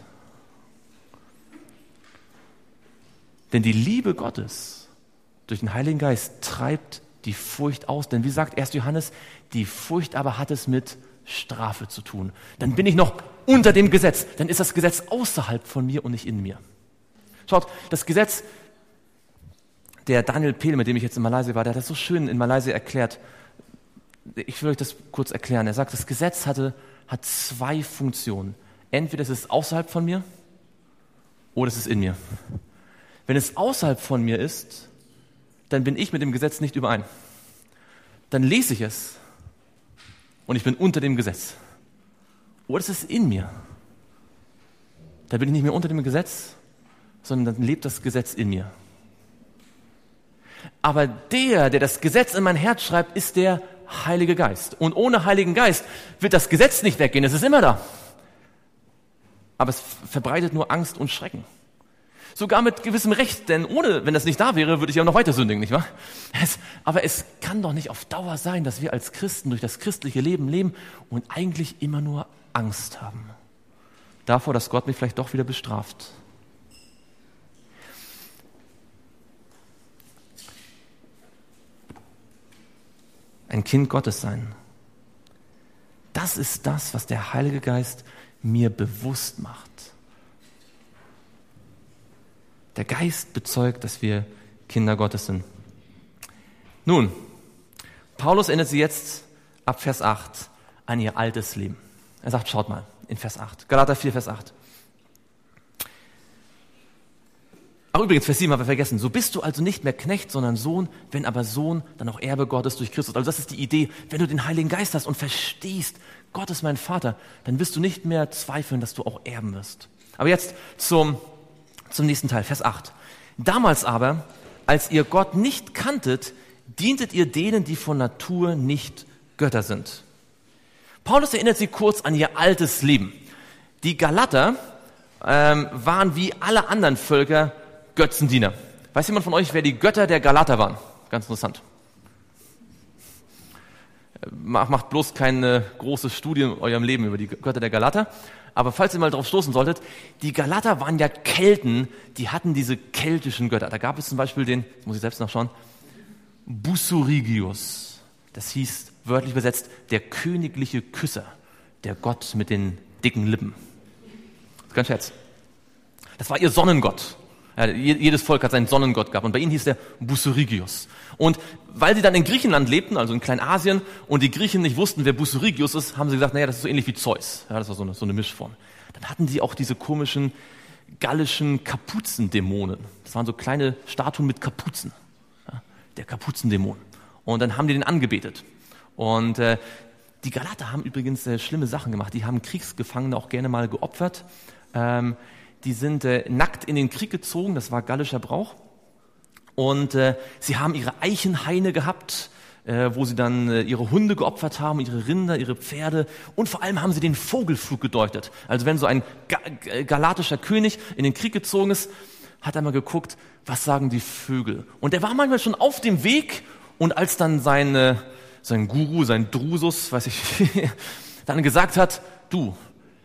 Denn die Liebe Gottes durch den Heiligen Geist treibt die Furcht aus. Denn wie sagt 1. Johannes, die Furcht aber hat es mit Strafe zu tun. Dann bin ich noch unter dem Gesetz. Dann ist das Gesetz außerhalb von mir und nicht in mir. Schaut, das Gesetz, der Daniel Pehl, mit dem ich jetzt in Malaysia war, der hat das so schön in Malaysia erklärt. Ich will euch das kurz erklären. Er sagt, das Gesetz hat 2 Funktionen. Entweder es ist außerhalb von mir oder es ist in mir. Wenn es außerhalb von mir ist, dann bin ich mit dem Gesetz nicht überein. Dann lese ich es und ich bin unter dem Gesetz. Oder es ist in mir. Da bin ich nicht mehr unter dem Gesetz, sondern dann lebt das Gesetz in mir. Aber der das Gesetz in mein Herz schreibt, ist der Heilige Geist. Und ohne Heiligen Geist wird das Gesetz nicht weggehen, es ist immer da. Aber es verbreitet nur Angst und Schrecken. Sogar mit gewissem Recht, denn wenn das nicht da wäre, würde ich ja noch weiter sündigen, nicht wahr? Aber es kann doch nicht auf Dauer sein, dass wir als Christen durch das christliche Leben leben und eigentlich immer nur Angst haben. Davor, dass Gott mich vielleicht doch wieder bestraft. ein Kind Gottes sein. Das ist das, was der Heilige Geist mir bewusst macht. Der Geist bezeugt, dass wir Kinder Gottes sind. Nun, Paulus erinnert sie jetzt ab Vers 8 an ihr altes Leben. Er sagt, schaut mal, in Vers 8, Galater 4, Vers 8. Ach übrigens, Vers 7 haben wir vergessen. So bist du also nicht mehr Knecht, sondern Sohn, wenn aber Sohn, dann auch Erbe Gottes durch Christus. Also das ist die Idee, wenn du den Heiligen Geist hast und verstehst, Gott ist mein Vater, dann wirst du nicht mehr zweifeln, dass du auch erben wirst. Aber jetzt zum nächsten Teil, Vers 8. Damals aber, als ihr Gott nicht kanntet, dientet ihr denen, die von Natur nicht Götter sind. Paulus erinnert sie kurz an ihr altes Leben. Die Galater waren wie alle anderen Völker Götzendiener. Weiß jemand von euch, wer die Götter der Galater waren? Ganz interessant. Macht bloß keine große Studie in eurem Leben über die Götter der Galater. Aber falls ihr mal drauf stoßen solltet, die Galater waren ja Kelten, die hatten diese keltischen Götter. Da gab es zum Beispiel den, jetzt muss ich selbst nachschauen, Busurrigius. Das hieß wörtlich übersetzt der königliche Küsser, der Gott mit den dicken Lippen. Das ist kein Scherz. Das war ihr Sonnengott. Ja, jedes Volk hat seinen Sonnengott gehabt und bei ihnen hieß der Busurrigius. Und weil sie dann in Griechenland lebten, also in Kleinasien, und die Griechen nicht wussten, wer Busurrigius ist, haben sie gesagt, naja, das ist so ähnlich wie Zeus. Ja, das war so eine Mischform. Dann hatten sie auch diese komischen gallischen Kapuzendämonen. Das waren so kleine Statuen mit Kapuzen. Ja, der Kapuzendämon. Und dann haben die den angebetet. Und die Galater haben übrigens schlimme Sachen gemacht. Die haben Kriegsgefangene auch gerne mal geopfert. Die sind nackt in den Krieg gezogen, das war gallischer Brauch. Und sie haben ihre Eichenhaine gehabt, wo sie dann ihre Hunde geopfert haben, ihre Rinder, ihre Pferde. Und vor allem haben sie den Vogelflug gedeutet. Also wenn so ein galatischer König in den Krieg gezogen ist, hat er mal geguckt, was sagen die Vögel. Und er war manchmal schon auf dem Weg und als dann sein Guru, sein Drusus, weiß ich, dann gesagt hat, du,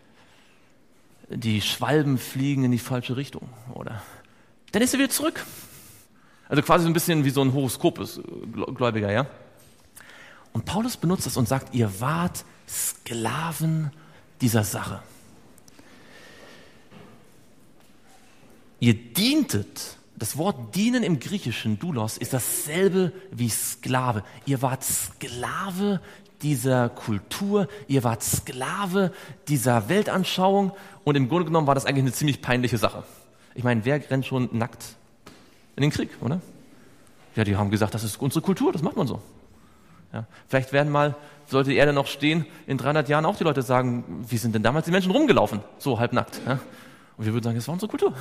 die Schwalben fliegen in die falsche Richtung, oder? Dann ist er wieder zurück. Also quasi so ein bisschen wie so ein Horoskop-Gläubiger, ja? Und Paulus benutzt das und sagt, ihr wart Sklaven dieser Sache. Ihr dientet, das Wort dienen im Griechischen, doulos, ist dasselbe wie Sklave. Ihr wart Sklave dieser Kultur, ihr wart Sklave dieser Weltanschauung und im Grunde genommen war das eigentlich eine ziemlich peinliche Sache. Ich meine, wer rennt schon nackt in den Krieg, oder? Ja, die haben gesagt, das ist unsere Kultur, das macht man so. Ja, vielleicht sollte die Erde noch stehen, in 300 Jahren auch die Leute sagen, wie sind denn damals die Menschen rumgelaufen, so halbnackt. Ja? Und wir würden sagen, das war unsere Kultur.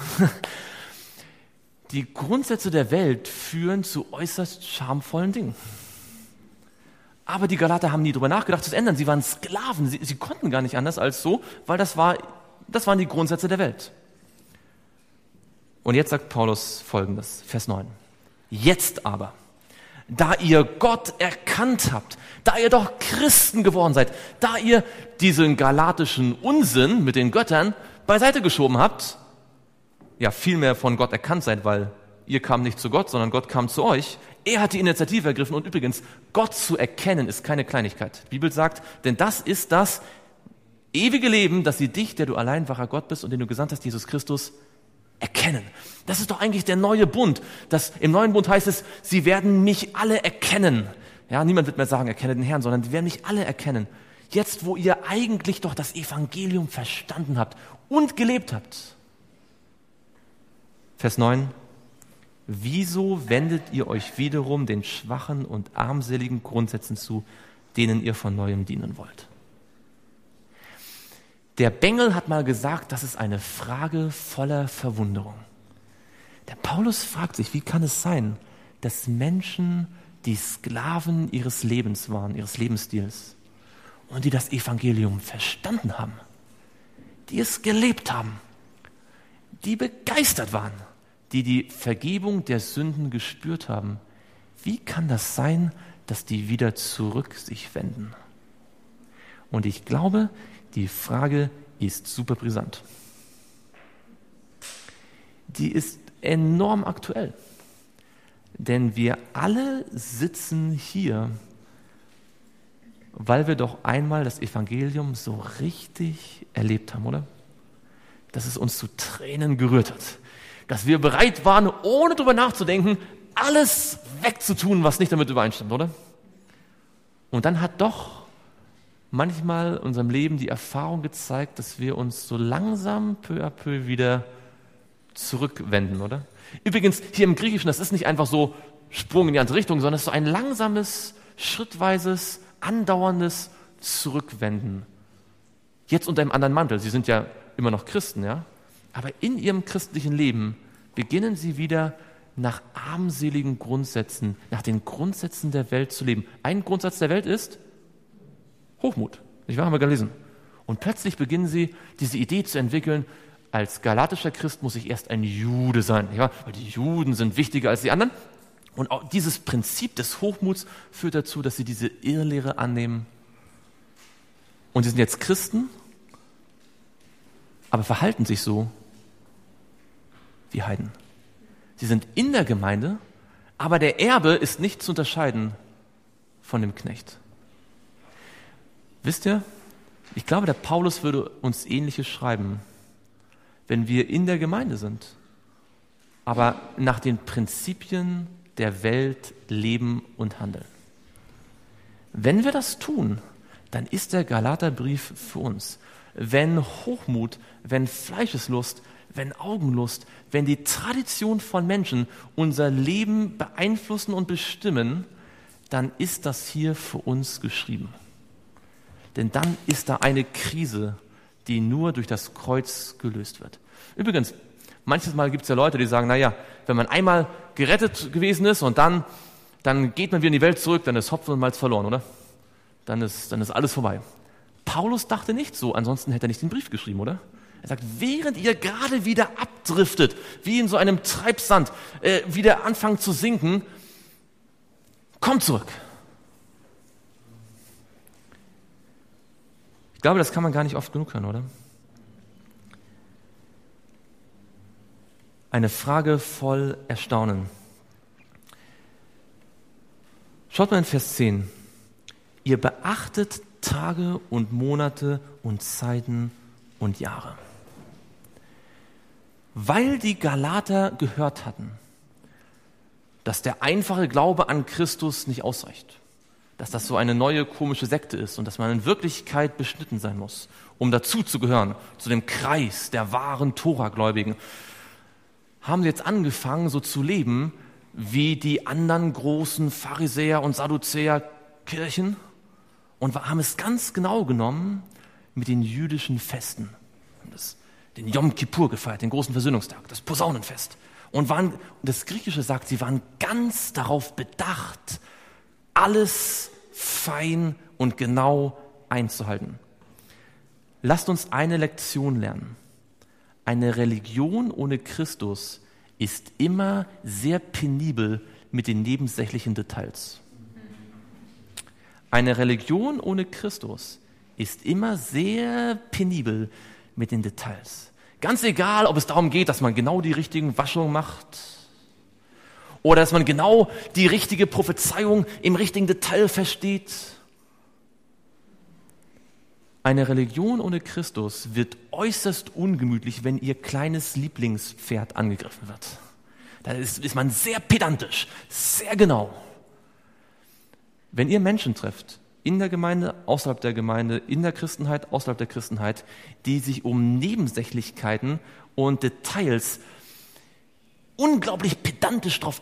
Die Grundsätze der Welt führen zu äußerst schamvollen Dingen. Aber die Galater haben nie drüber nachgedacht, das zu ändern. Sie waren Sklaven, sie konnten gar nicht anders als so, weil das waren die Grundsätze der Welt. Und jetzt sagt Paulus Folgendes, Vers 9. Jetzt aber, da ihr Gott erkannt habt, da ihr doch Christen geworden seid, da ihr diesen galatischen Unsinn mit den Göttern beiseite geschoben habt, ja vielmehr von Gott erkannt seid, weil ihr kam nicht zu Gott, sondern Gott kam zu euch. Er hat die Initiative ergriffen und übrigens, Gott zu erkennen ist keine Kleinigkeit. Die Bibel sagt, denn das ist das ewige Leben, dass sie dich, der du allein wahrer Gott bist und den du gesandt hast, Jesus Christus, erkennen. Das ist doch eigentlich der neue Bund. Im neuen Bund heißt es, sie werden mich alle erkennen. Ja, niemand wird mehr sagen, erkenne den Herrn, sondern sie werden mich alle erkennen. Jetzt, wo ihr eigentlich doch das Evangelium verstanden habt und gelebt habt. Vers 9. Wieso wendet ihr euch wiederum den schwachen und armseligen Grundsätzen zu, denen ihr von Neuem dienen wollt? Der Bengel hat mal gesagt, das ist eine Frage voller Verwunderung. Der Paulus fragt sich, wie kann es sein, dass Menschen, die Sklaven ihres Lebens waren, ihres Lebensstils, und die das Evangelium verstanden haben, die es gelebt haben, die begeistert waren, die Vergebung der Sünden gespürt haben, wie kann das sein, dass die wieder zurück sich wenden? Und ich glaube, die Frage ist super brisant. Die ist enorm aktuell. Denn wir alle sitzen hier Weil wir doch einmal das Evangelium so richtig erlebt haben, oder? Dass es uns zu Tränen gerührt hat. Dass wir bereit waren, ohne drüber nachzudenken, alles wegzutun, was nicht damit übereinstimmt, oder? Und dann hat doch manchmal in unserem Leben die Erfahrung gezeigt, dass wir uns so langsam peu à peu wieder zurückwenden, oder? Übrigens, hier im Griechischen, das ist nicht einfach so Sprung in die andere Richtung, sondern es ist so ein langsames, schrittweises, andauerndes Zurückwenden. Jetzt unter einem anderen Mantel. Sie sind ja immer noch Christen, ja? Aber in ihrem christlichen Leben beginnen sie wieder nach armseligen Grundsätzen, nach den Grundsätzen der Welt zu leben. Ein Grundsatz der Welt ist Hochmut. Nicht wahr? Haben wir gelesen. Und plötzlich beginnen sie, diese Idee zu entwickeln, als galatischer Christ muss ich erst ein Jude sein. Nicht wahr? Weil die Juden sind wichtiger als die anderen. Und auch dieses Prinzip des Hochmuts führt dazu, dass sie diese Irrlehre annehmen. Und sie sind jetzt Christen, aber verhalten sich so wie Heiden. Sie sind in der Gemeinde, aber der Erbe ist nicht zu unterscheiden von dem Knecht. Wisst ihr, ich glaube, der Paulus würde uns Ähnliches schreiben, wenn wir in der Gemeinde sind, aber nach den Prinzipien der Welt leben und handeln. Wenn wir das tun, dann ist der Galaterbrief für uns. Wenn Hochmut, wenn Fleischeslust, wenn Augenlust, wenn die Tradition von Menschen unser Leben beeinflussen und bestimmen, dann ist das hier für uns geschrieben. Denn dann ist da eine Krise, die nur durch das Kreuz gelöst wird. Übrigens, manches Mal gibt es ja Leute, die sagen, naja, wenn man einmal gerettet gewesen ist und dann geht man wieder in die Welt zurück, dann ist Hopfen und Malz verloren, oder? Dann ist alles vorbei. Paulus dachte nicht so, ansonsten hätte er nicht den Brief geschrieben, oder? Er sagt, während ihr gerade wieder abdriftet, wie in so einem Treibsand, wieder anfangt zu sinken, kommt zurück. Ich glaube, das kann man gar nicht oft genug hören, oder? Eine Frage voll Erstaunen. Schaut mal in Vers 10. Ihr beachtet Tage und Monate und Zeiten und Jahre. Weil die Galater gehört hatten, dass der einfache Glaube an Christus nicht ausreicht, dass das so eine neue komische Sekte ist und dass man in Wirklichkeit beschnitten sein muss, um dazuzugehören, zu dem Kreis der wahren Tora-Gläubigen, haben sie jetzt angefangen, so zu leben wie die anderen großen Pharisäer und Sadduzäer-Kirchen und haben es ganz genau genommen mit den jüdischen Festen. Den Yom Kippur gefeiert, den großen Versöhnungstag, das Posaunenfest. Und das Griechische sagt, sie waren ganz darauf bedacht, alles fein und genau einzuhalten. Lasst uns eine Lektion lernen. Eine Religion ohne Christus ist immer sehr penibel mit den nebensächlichen Details. Eine Religion ohne Christus ist immer sehr penibel mit den Details. Ganz egal, ob es darum geht, dass man genau die richtigen Waschungen macht oder dass man genau die richtige Prophezeiung im richtigen Detail versteht. Eine Religion ohne Christus wird äußerst ungemütlich, wenn ihr kleines Lieblingspferd angegriffen wird. Da ist man sehr pedantisch, sehr genau. Wenn ihr Menschen trefft, in der Gemeinde, außerhalb der Gemeinde, in der Christenheit, außerhalb der Christenheit, die sich um Nebensächlichkeiten und Details unglaublich pedantisch drauf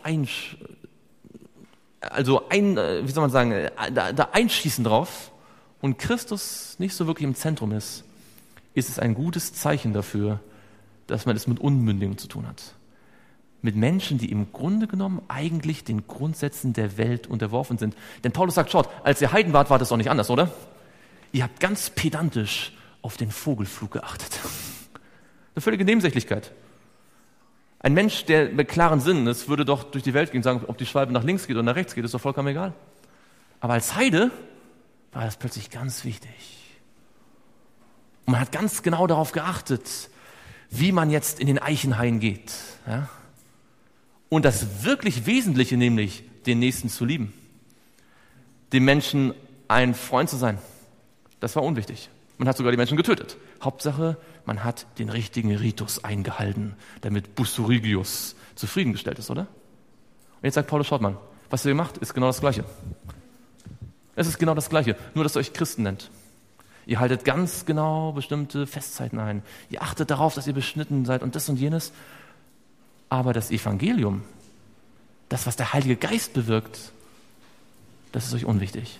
einschießen drauf und Christus nicht so wirklich im Zentrum ist es ein gutes Zeichen dafür, dass man es mit Unmündigen zu tun hat. Mit Menschen, die im Grunde genommen eigentlich den Grundsätzen der Welt unterworfen sind. Denn Paulus sagt, schaut, als ihr Heiden wart, war das doch nicht anders, oder? Ihr habt ganz pedantisch auf den Vogelflug geachtet. Eine völlige Nebensächlichkeit. Ein Mensch, der mit klaren Sinnen ist, würde doch durch die Welt gehen und sagen, ob die Schwalbe nach links geht oder nach rechts geht, ist doch vollkommen egal. Aber als Heide war das plötzlich ganz wichtig. Und man hat ganz genau darauf geachtet, wie man jetzt in den Eichenhain geht. Ja? Und das wirklich Wesentliche, nämlich den Nächsten zu lieben. Den Menschen ein Freund zu sein. Das war unwichtig. Man hat sogar die Menschen getötet. Hauptsache, man hat den richtigen Ritus eingehalten, damit Bucerigius zufriedengestellt ist, oder? Und jetzt sagt Paulus, schaut mal, was ihr macht, ist genau das Gleiche. Es ist genau das Gleiche, nur dass ihr euch Christen nennt. Ihr haltet ganz genau bestimmte Festzeiten ein. Ihr achtet darauf, dass ihr beschnitten seid und das und jenes. Aber das Evangelium, das, was der Heilige Geist bewirkt, das ist euch unwichtig.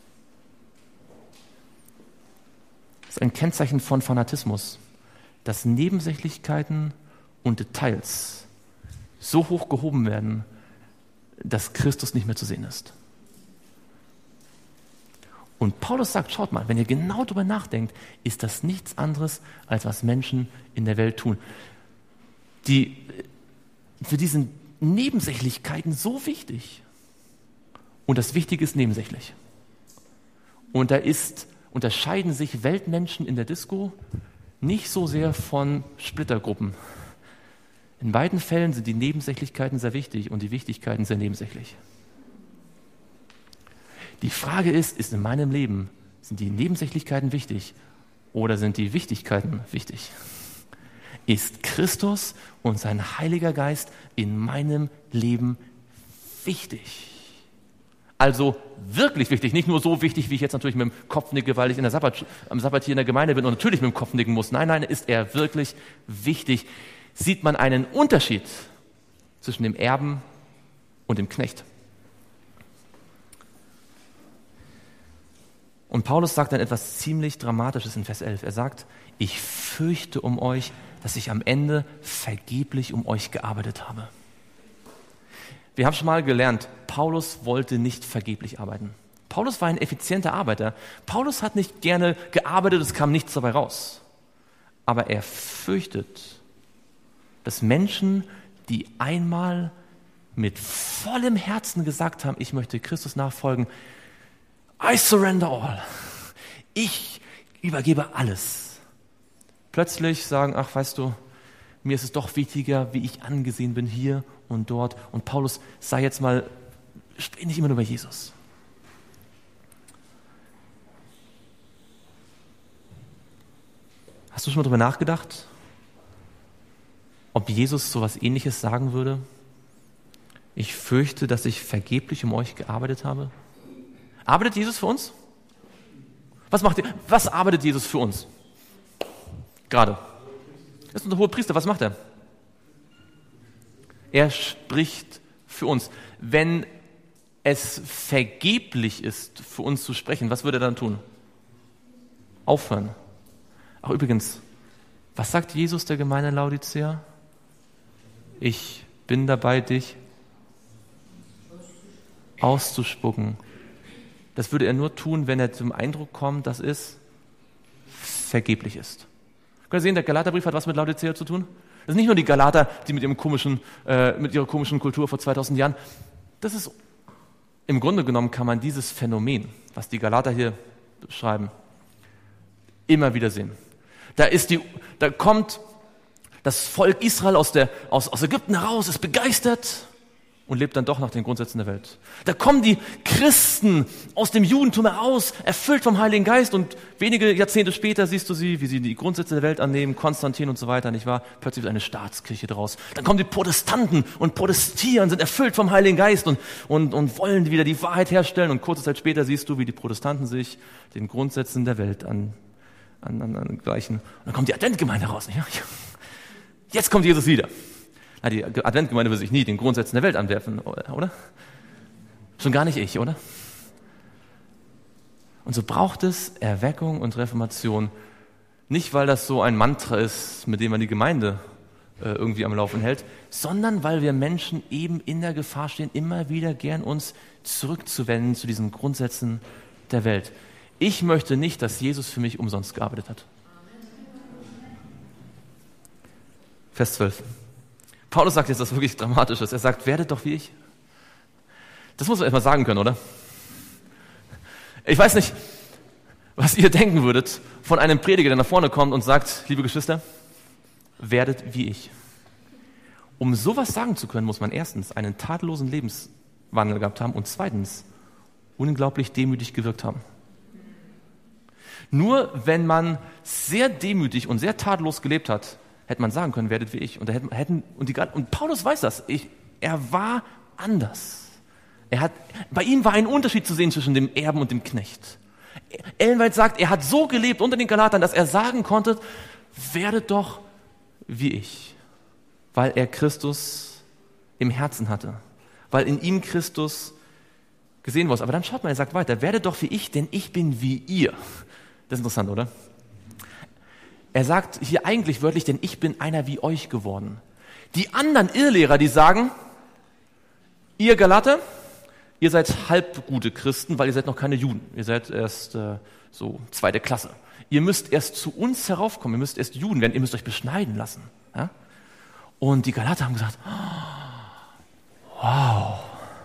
Das ist ein Kennzeichen von Fanatismus, dass Nebensächlichkeiten und Details so hoch gehoben werden, dass Christus nicht mehr zu sehen ist. Und Paulus sagt, schaut mal, wenn ihr genau darüber nachdenkt, ist das nichts anderes, als was Menschen in der Welt tun. Die für diesen Nebensächlichkeiten so wichtig. Und das Wichtige ist nebensächlich. Und unterscheiden sich Weltmenschen in der Disco nicht so sehr von Splittergruppen. In beiden Fällen sind die Nebensächlichkeiten sehr wichtig und die Wichtigkeiten sehr nebensächlich. Die Frage ist in meinem Leben, sind die Nebensächlichkeiten wichtig oder sind die Wichtigkeiten wichtig? Ist Christus und sein Heiliger Geist in meinem Leben wichtig? Also wirklich wichtig, nicht nur so wichtig, wie ich jetzt natürlich mit dem Kopf nicke, weil ich am Sabbat hier in der Gemeinde bin und natürlich mit dem Kopf nicken muss. Nein, ist er wirklich wichtig. Sieht man einen Unterschied zwischen dem Erben und dem Knecht? Und Paulus sagt dann etwas ziemlich Dramatisches in Vers 11. Er sagt, ich fürchte um euch, dass ich am Ende vergeblich um euch gearbeitet habe. Wir haben schon mal gelernt, Paulus wollte nicht vergeblich arbeiten. Paulus war ein effizienter Arbeiter. Paulus hat nicht gerne gearbeitet, es kam nichts dabei raus. Aber er fürchtet, dass Menschen, die einmal mit vollem Herzen gesagt haben, ich möchte Christus nachfolgen, I surrender all. Ich übergebe alles. Plötzlich sagen, ach, weißt du, mir ist es doch wichtiger, wie ich angesehen bin hier und dort. Und Paulus, sei jetzt mal, sprich nicht immer nur über Jesus. Hast du schon mal darüber nachgedacht, ob Jesus so etwas Ähnliches sagen würde? Ich fürchte, dass ich vergeblich um euch gearbeitet habe. Arbeitet Jesus für uns? Was arbeitet Jesus für uns? Gerade. Er ist unser Hohepriester, was macht er? Er spricht für uns. Wenn es vergeblich ist, für uns zu sprechen, was würde er dann tun? Aufhören. Ach übrigens, was sagt Jesus der Gemeinde Laodicea? Ich bin dabei, dich auszuspucken. Das würde er nur tun, wenn er zum Eindruck kommt, dass es vergeblich ist. Können Sie sehen, der Galaterbrief hat was mit Laodicea zu tun? Das sind nicht nur die Galater, die mit ihrer komischen Kultur vor 2000 Jahren. Das ist, im Grunde genommen kann man dieses Phänomen, was die Galater hier beschreiben, immer wieder sehen. Da kommt das Volk Israel aus Ägypten heraus, ist begeistert und lebt dann doch nach den Grundsätzen der Welt. Da kommen die Christen aus dem Judentum heraus, erfüllt vom Heiligen Geist und wenige Jahrzehnte später siehst du sie, wie sie die Grundsätze der Welt annehmen, Konstantin und so weiter, nicht wahr? Plötzlich wird eine Staatskirche draus. Dann kommen die Protestanten und protestieren, sind erfüllt vom Heiligen Geist und wollen wieder die Wahrheit herstellen und kurze Zeit später siehst du, wie die Protestanten sich den Grundsätzen der Welt gleichen. Und dann kommt die Adventgemeinde raus. Nicht wahr? Jetzt kommt Jesus wieder. Na, die Adventgemeinde will sich nie den Grundsätzen der Welt anwerfen, oder? Schon gar nicht ich, oder? Und so braucht es Erweckung und Reformation. Nicht, weil das so ein Mantra ist, mit dem man die Gemeinde irgendwie am Laufen hält, sondern weil wir Menschen eben in der Gefahr stehen, immer wieder gern uns zurückzuwenden zu diesen Grundsätzen der Welt. Ich möchte nicht, dass Jesus für mich umsonst gearbeitet hat. Vers 12. Paulus sagt jetzt was wirklich Dramatisches. Er sagt, werdet doch wie ich. Das muss man erstmal sagen können, oder? Ich weiß nicht, was ihr denken würdet von einem Prediger, der nach vorne kommt und sagt, liebe Geschwister, werdet wie ich. Um sowas sagen zu können, muss man erstens einen tadellosen Lebenswandel gehabt haben und zweitens unglaublich demütig gewirkt haben. Nur wenn man sehr demütig und sehr tadellos gelebt hat, hätte man sagen können, werdet wie ich. Und Paulus weiß das. Er war anders. Bei ihm war ein Unterschied zu sehen zwischen dem Erben und dem Knecht. Ellen White sagt, er hat so gelebt unter den Galatern, dass er sagen konnte, werdet doch wie ich. Weil er Christus im Herzen hatte. Weil in ihm Christus gesehen wurde. Aber dann schaut mal, er sagt weiter, werdet doch wie ich, denn ich bin wie ihr. Das ist interessant, oder? Er sagt hier eigentlich wörtlich, denn ich bin einer wie euch geworden. Die anderen Irrlehrer, die sagen, ihr Galater, ihr seid halbgute Christen, weil ihr seid noch keine Juden. Ihr seid erst so 2. Klasse. Ihr müsst erst zu uns heraufkommen, ihr müsst erst Juden werden, ihr müsst euch beschneiden lassen. Ja? Und die Galater haben gesagt, wow,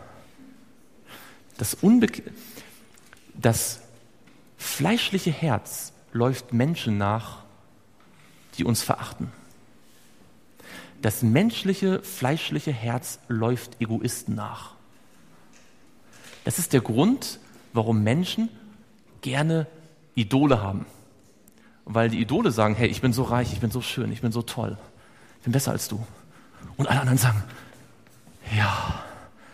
das fleischliche Herz läuft Menschen nach, die uns verachten. Das menschliche, fleischliche Herz läuft Egoisten nach. Das ist der Grund, warum Menschen gerne Idole haben. Weil die Idole sagen, hey, ich bin so reich, ich bin so schön, ich bin so toll, ich bin besser als du. Und alle anderen sagen, ja,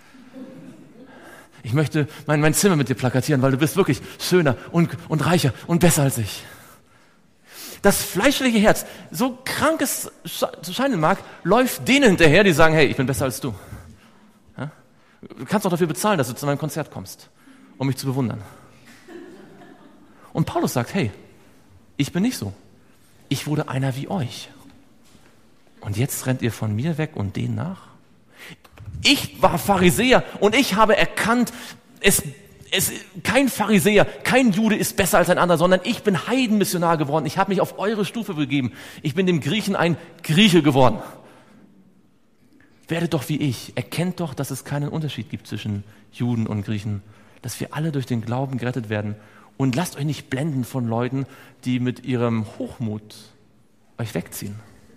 ich möchte mein Zimmer mit dir plakatieren, weil du bist wirklich schöner und reicher und besser als ich. Das fleischliche Herz, so krank es zu scheinen mag, läuft denen hinterher, die sagen, hey, ich bin besser als du. Ja? Du kannst auch dafür bezahlen, dass du zu meinem Konzert kommst, um mich zu bewundern. Und Paulus sagt, hey, ich bin nicht so. Ich wurde einer wie euch. Und jetzt rennt ihr von mir weg und denen nach? Ich war Pharisäer und ich habe erkannt, kein Pharisäer, kein Jude ist besser als ein anderer, sondern ich bin Heidenmissionar geworden. Ich habe mich auf eure Stufe begeben. Ich bin dem Griechen ein Grieche geworden. Werdet doch wie ich. Erkennt doch, dass es keinen Unterschied gibt zwischen Juden und Griechen. Dass wir alle durch den Glauben gerettet werden. Und lasst euch nicht blenden von Leuten, die mit ihrem Hochmut euch wegziehen.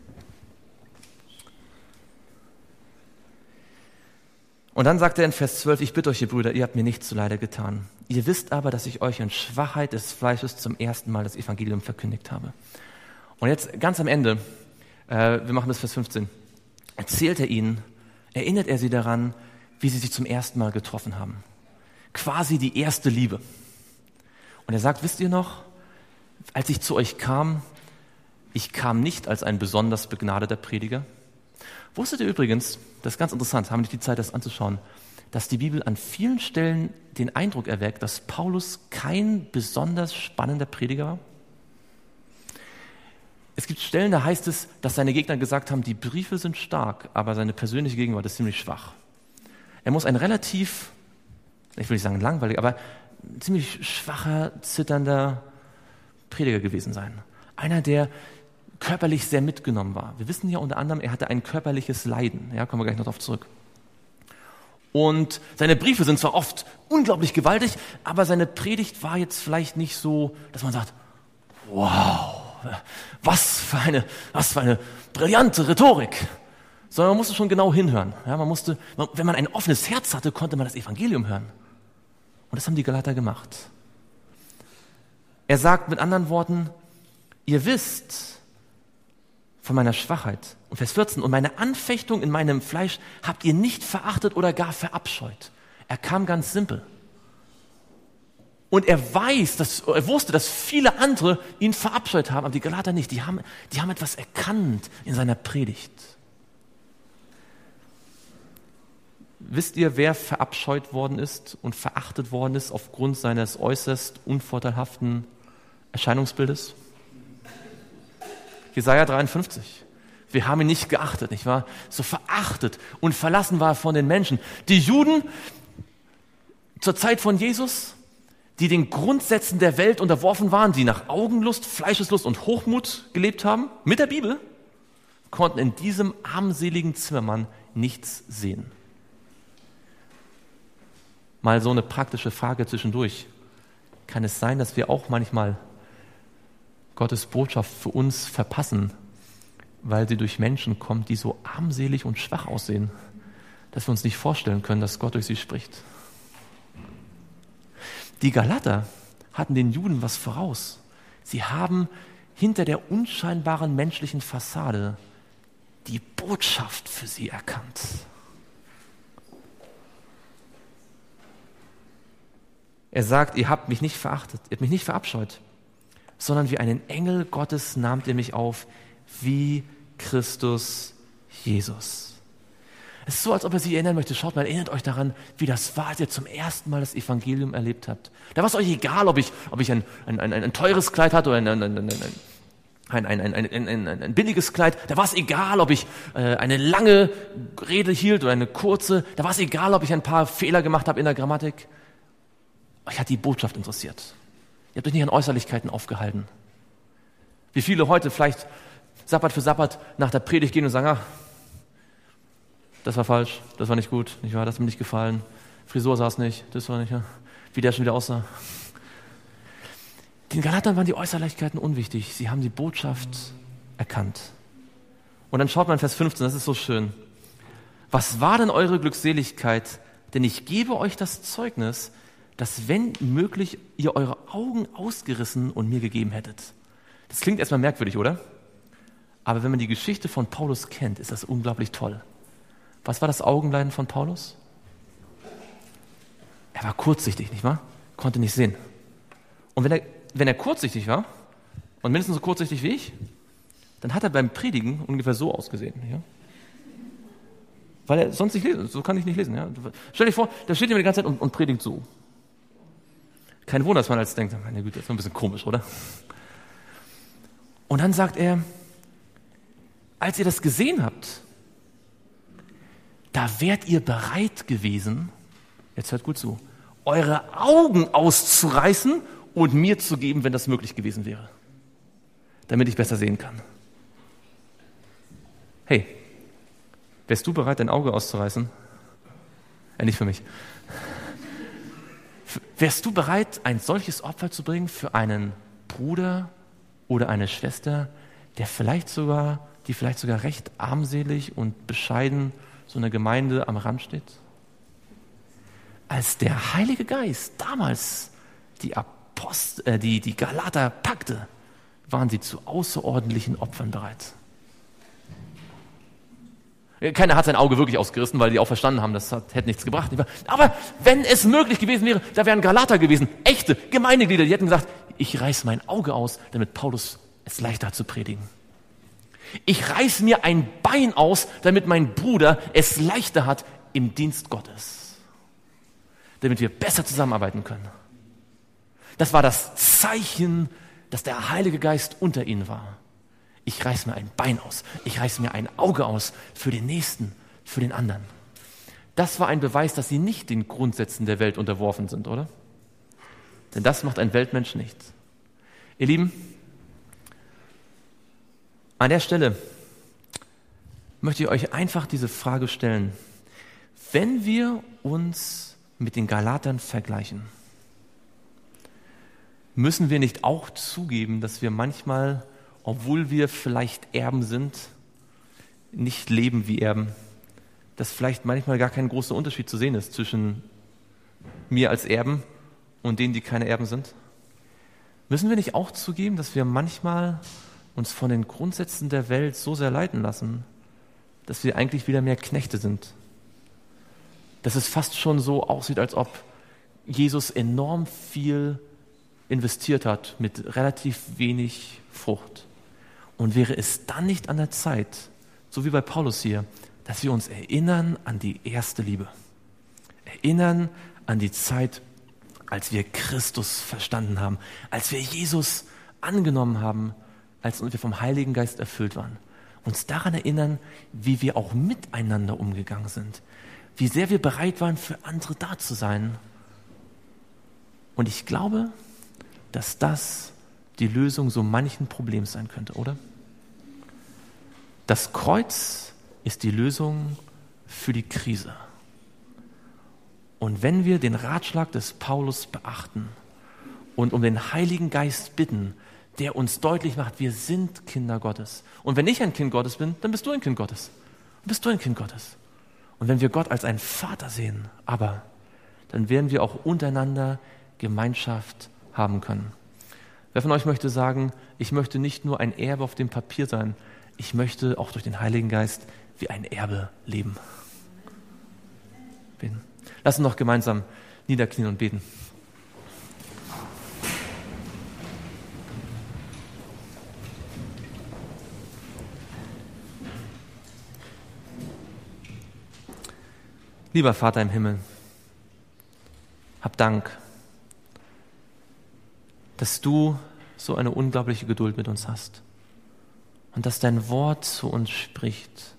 Und dann sagt er in Vers 12, ich bitte euch, ihr Brüder, ihr habt mir nichts zuleide getan. Ihr wisst aber, dass ich euch in Schwachheit des Fleisches zum ersten Mal das Evangelium verkündigt habe. Und jetzt ganz am Ende, wir machen bis Vers 15, erinnert er sie daran, wie sie sich zum ersten Mal getroffen haben. Quasi die erste Liebe. Und er sagt, wisst ihr noch, als ich zu euch kam, ich kam nicht als ein besonders begnadeter Prediger. Wusstet ihr übrigens, das ist ganz interessant, haben nicht die Zeit, das anzuschauen, dass die Bibel an vielen Stellen den Eindruck erweckt, dass Paulus kein besonders spannender Prediger war? Es gibt Stellen, da heißt es, dass seine Gegner gesagt haben, die Briefe sind stark, aber seine persönliche Gegenwart ist ziemlich schwach. Er muss ein relativ, ich will nicht sagen langweilig, aber ziemlich schwacher, zitternder Prediger gewesen sein. Einer, der körperlich sehr mitgenommen war. Wir wissen ja unter anderem, er hatte ein körperliches Leiden. Ja, kommen wir gleich noch darauf zurück. Und seine Briefe sind zwar oft unglaublich gewaltig, aber seine Predigt war jetzt vielleicht nicht so, dass man sagt, wow, was für eine brillante Rhetorik. Sondern man musste schon genau hinhören. Ja, wenn man ein offenes Herz hatte, konnte man das Evangelium hören. Und das haben die Galater gemacht. Er sagt mit anderen Worten, ihr wisst von meiner Schwachheit. Und Vers 14, und meine Anfechtung in meinem Fleisch habt ihr nicht verachtet oder gar verabscheut. Er kam ganz simpel. Und er wusste, dass viele andere ihn verabscheut haben, aber die Galater nicht. Die haben etwas erkannt in seiner Predigt. Wisst ihr, wer verabscheut worden ist und verachtet worden ist aufgrund seines äußerst unvorteilhaften Erscheinungsbildes? Jesaja 53. Wir haben ihn nicht geachtet, nicht wahr? So verachtet und verlassen war er von den Menschen. Die Juden zur Zeit von Jesus, die den Grundsätzen der Welt unterworfen waren, die nach Augenlust, Fleischeslust und Hochmut gelebt haben, mit der Bibel, konnten in diesem armseligen Zimmermann nichts sehen. Mal so eine praktische Frage zwischendurch. Kann es sein, dass wir auch manchmal Gottes Botschaft für uns verpassen, weil sie durch Menschen kommt, die so armselig und schwach aussehen, dass wir uns nicht vorstellen können, dass Gott durch sie spricht? Die Galater hatten den Juden was voraus. Sie haben hinter der unscheinbaren menschlichen Fassade die Botschaft für sie erkannt. Er sagt, ihr habt mich nicht verachtet, ihr habt mich nicht verabscheut, sondern wie einen Engel Gottes nahmt ihr mich auf, wie Christus Jesus. Es ist so, als ob er sie erinnern möchte. Schaut mal, erinnert euch daran, wie das war, als ihr zum ersten Mal das Evangelium erlebt habt. Da war es euch egal, ob ich ein teures Kleid hatte oder ein billiges Kleid. Da war es egal, ob ich eine lange Rede hielt oder eine kurze. Da war es egal, ob ich ein paar Fehler gemacht habe in der Grammatik. Euch hat die Botschaft interessiert. Ihr habt euch nicht an Äußerlichkeiten aufgehalten. Wie viele heute vielleicht Sabbat für Sabbat nach der Predigt gehen und sagen, das war falsch, das war nicht gut, nicht wahr, das hat mir nicht gefallen, Frisur saß nicht, das war nicht, ja, wie der schon wieder aussah. Den Galatern waren die Äußerlichkeiten unwichtig, sie haben die Botschaft erkannt. Und dann schaut man in Vers 15, das ist so schön. Was war denn eure Glückseligkeit? Denn ich gebe euch das Zeugnis, dass wenn möglich ihr eure Augen ausgerissen und mir gegeben hättet. Das klingt erstmal merkwürdig, oder? Aber wenn man die Geschichte von Paulus kennt, ist das unglaublich toll. Was war das Augenleiden von Paulus? Er war kurzsichtig, nicht wahr? Konnte nicht sehen. Und wenn er kurzsichtig war, und mindestens so kurzsichtig wie ich, dann hat er beim Predigen ungefähr so ausgesehen. Ja? Weil er sonst nicht lesen, so kann ich nicht lesen. Ja? Stell dir vor, der steht immer die ganze Zeit und predigt so. Kein Wunder, dass man als denkt, meine Güte, das ist ein bisschen komisch, oder? Und dann sagt er, als ihr das gesehen habt, da wärt ihr bereit gewesen, jetzt hört gut zu, eure Augen auszureißen und mir zu geben, wenn das möglich gewesen wäre, damit ich besser sehen kann. Hey, wärst du bereit, dein Auge auszureißen? Nicht für mich. Wärst du bereit, ein solches Opfer zu bringen für einen Bruder oder eine Schwester, die vielleicht sogar recht armselig und bescheiden so eine Gemeinde am Rand steht? Als der Heilige Geist damals die Galater packte, waren sie zu außerordentlichen Opfern bereit. Keiner hat sein Auge wirklich ausgerissen, weil die auch verstanden haben, das hätte nichts gebracht. Aber wenn es möglich gewesen wäre, da wären Galater gewesen, echte Gemeindeglieder, die hätten gesagt, ich reiß mein Auge aus, damit Paulus es leichter hat zu predigen. Ich reiß mir ein Bein aus, damit mein Bruder es leichter hat im Dienst Gottes. Damit wir besser zusammenarbeiten können. Das war das Zeichen, dass der Heilige Geist unter ihnen war. Ich reiß mir ein Bein aus, ich reiß mir ein Auge aus für den Nächsten, für den anderen. Das war ein Beweis, dass sie nicht den Grundsätzen der Welt unterworfen sind, oder? Denn das macht ein Weltmensch nicht. Ihr Lieben, an der Stelle möchte ich euch einfach diese Frage stellen. Wenn wir uns mit den Galatern vergleichen, müssen wir nicht auch zugeben, dass wir manchmal, obwohl wir vielleicht Erben sind, nicht leben wie Erben? Dass vielleicht manchmal gar kein großer Unterschied zu sehen ist zwischen mir als Erben und denen, die keine Erben sind? Müssen wir nicht auch zugeben, dass wir manchmal uns von den Grundsätzen der Welt so sehr leiten lassen, dass wir eigentlich wieder mehr Knechte sind? Dass es fast schon so aussieht, als ob Jesus enorm viel investiert hat mit relativ wenig Frucht. Und wäre es dann nicht an der Zeit, so wie bei Paulus hier, dass wir uns erinnern an die erste Liebe? Erinnern an die Zeit, als wir Christus verstanden haben, als wir Jesus angenommen haben, als wir vom Heiligen Geist erfüllt waren. Uns daran erinnern, wie wir auch miteinander umgegangen sind, wie sehr wir bereit waren, für andere da zu sein. Und ich glaube, dass das die Lösung so manchen Problems sein könnte, oder? Das Kreuz ist die Lösung für die Krise. Und wenn wir den Ratschlag des Paulus beachten und um den Heiligen Geist bitten, der uns deutlich macht, wir sind Kinder Gottes. Und wenn ich ein Kind Gottes bin, dann bist du ein Kind Gottes. Dann bist du ein Kind Gottes. Und wenn wir Gott als einen Vater sehen, aber dann werden wir auch untereinander Gemeinschaft haben können. Wer von euch möchte sagen, ich möchte nicht nur ein Erbe auf dem Papier sein, ich möchte auch durch den Heiligen Geist wie ein Erbe leben. Beten. Lass uns noch gemeinsam niederknien und beten. Lieber Vater im Himmel, hab Dank, dass du so eine unglaubliche Geduld mit uns hast und dass dein Wort zu uns spricht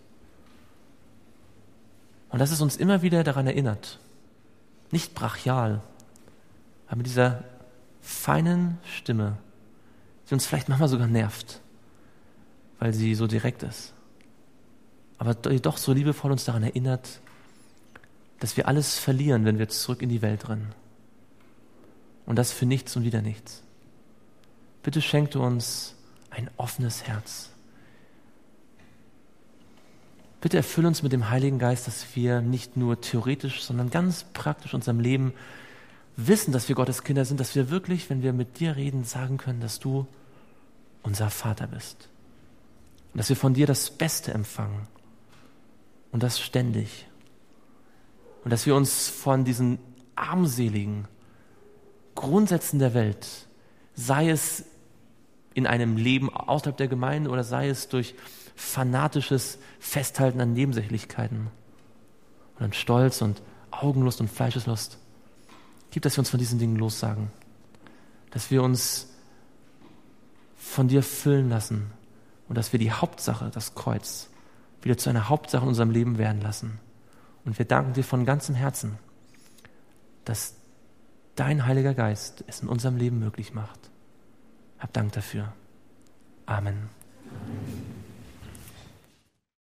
und dass es uns immer wieder daran erinnert, nicht brachial, aber mit dieser feinen Stimme, die uns vielleicht manchmal sogar nervt, weil sie so direkt ist, aber die doch so liebevoll uns daran erinnert, dass wir alles verlieren, wenn wir zurück in die Welt rennen. Und das für nichts und wieder nichts. Bitte schenk du uns ein offenes Herz. Bitte erfülle uns mit dem Heiligen Geist, dass wir nicht nur theoretisch, sondern ganz praktisch in unserem Leben wissen, dass wir Gottes Kinder sind, dass wir wirklich, wenn wir mit dir reden, sagen können, dass du unser Vater bist. Und dass wir von dir das Beste empfangen. Und das ständig. Und dass wir uns von diesen armseligen Grundsätzen der Welt, sei es in einem Leben außerhalb der Gemeinde oder sei es durch fanatisches Festhalten an Nebensächlichkeiten und an Stolz und Augenlust und Fleischeslust, gibt, dass wir uns von diesen Dingen lossagen. Dass wir uns von dir füllen lassen und dass wir die Hauptsache, das Kreuz, wieder zu einer Hauptsache in unserem Leben werden lassen. Und wir danken dir von ganzem Herzen, dass dein Heiliger Geist es in unserem Leben möglich macht. Hab Dank dafür. Amen.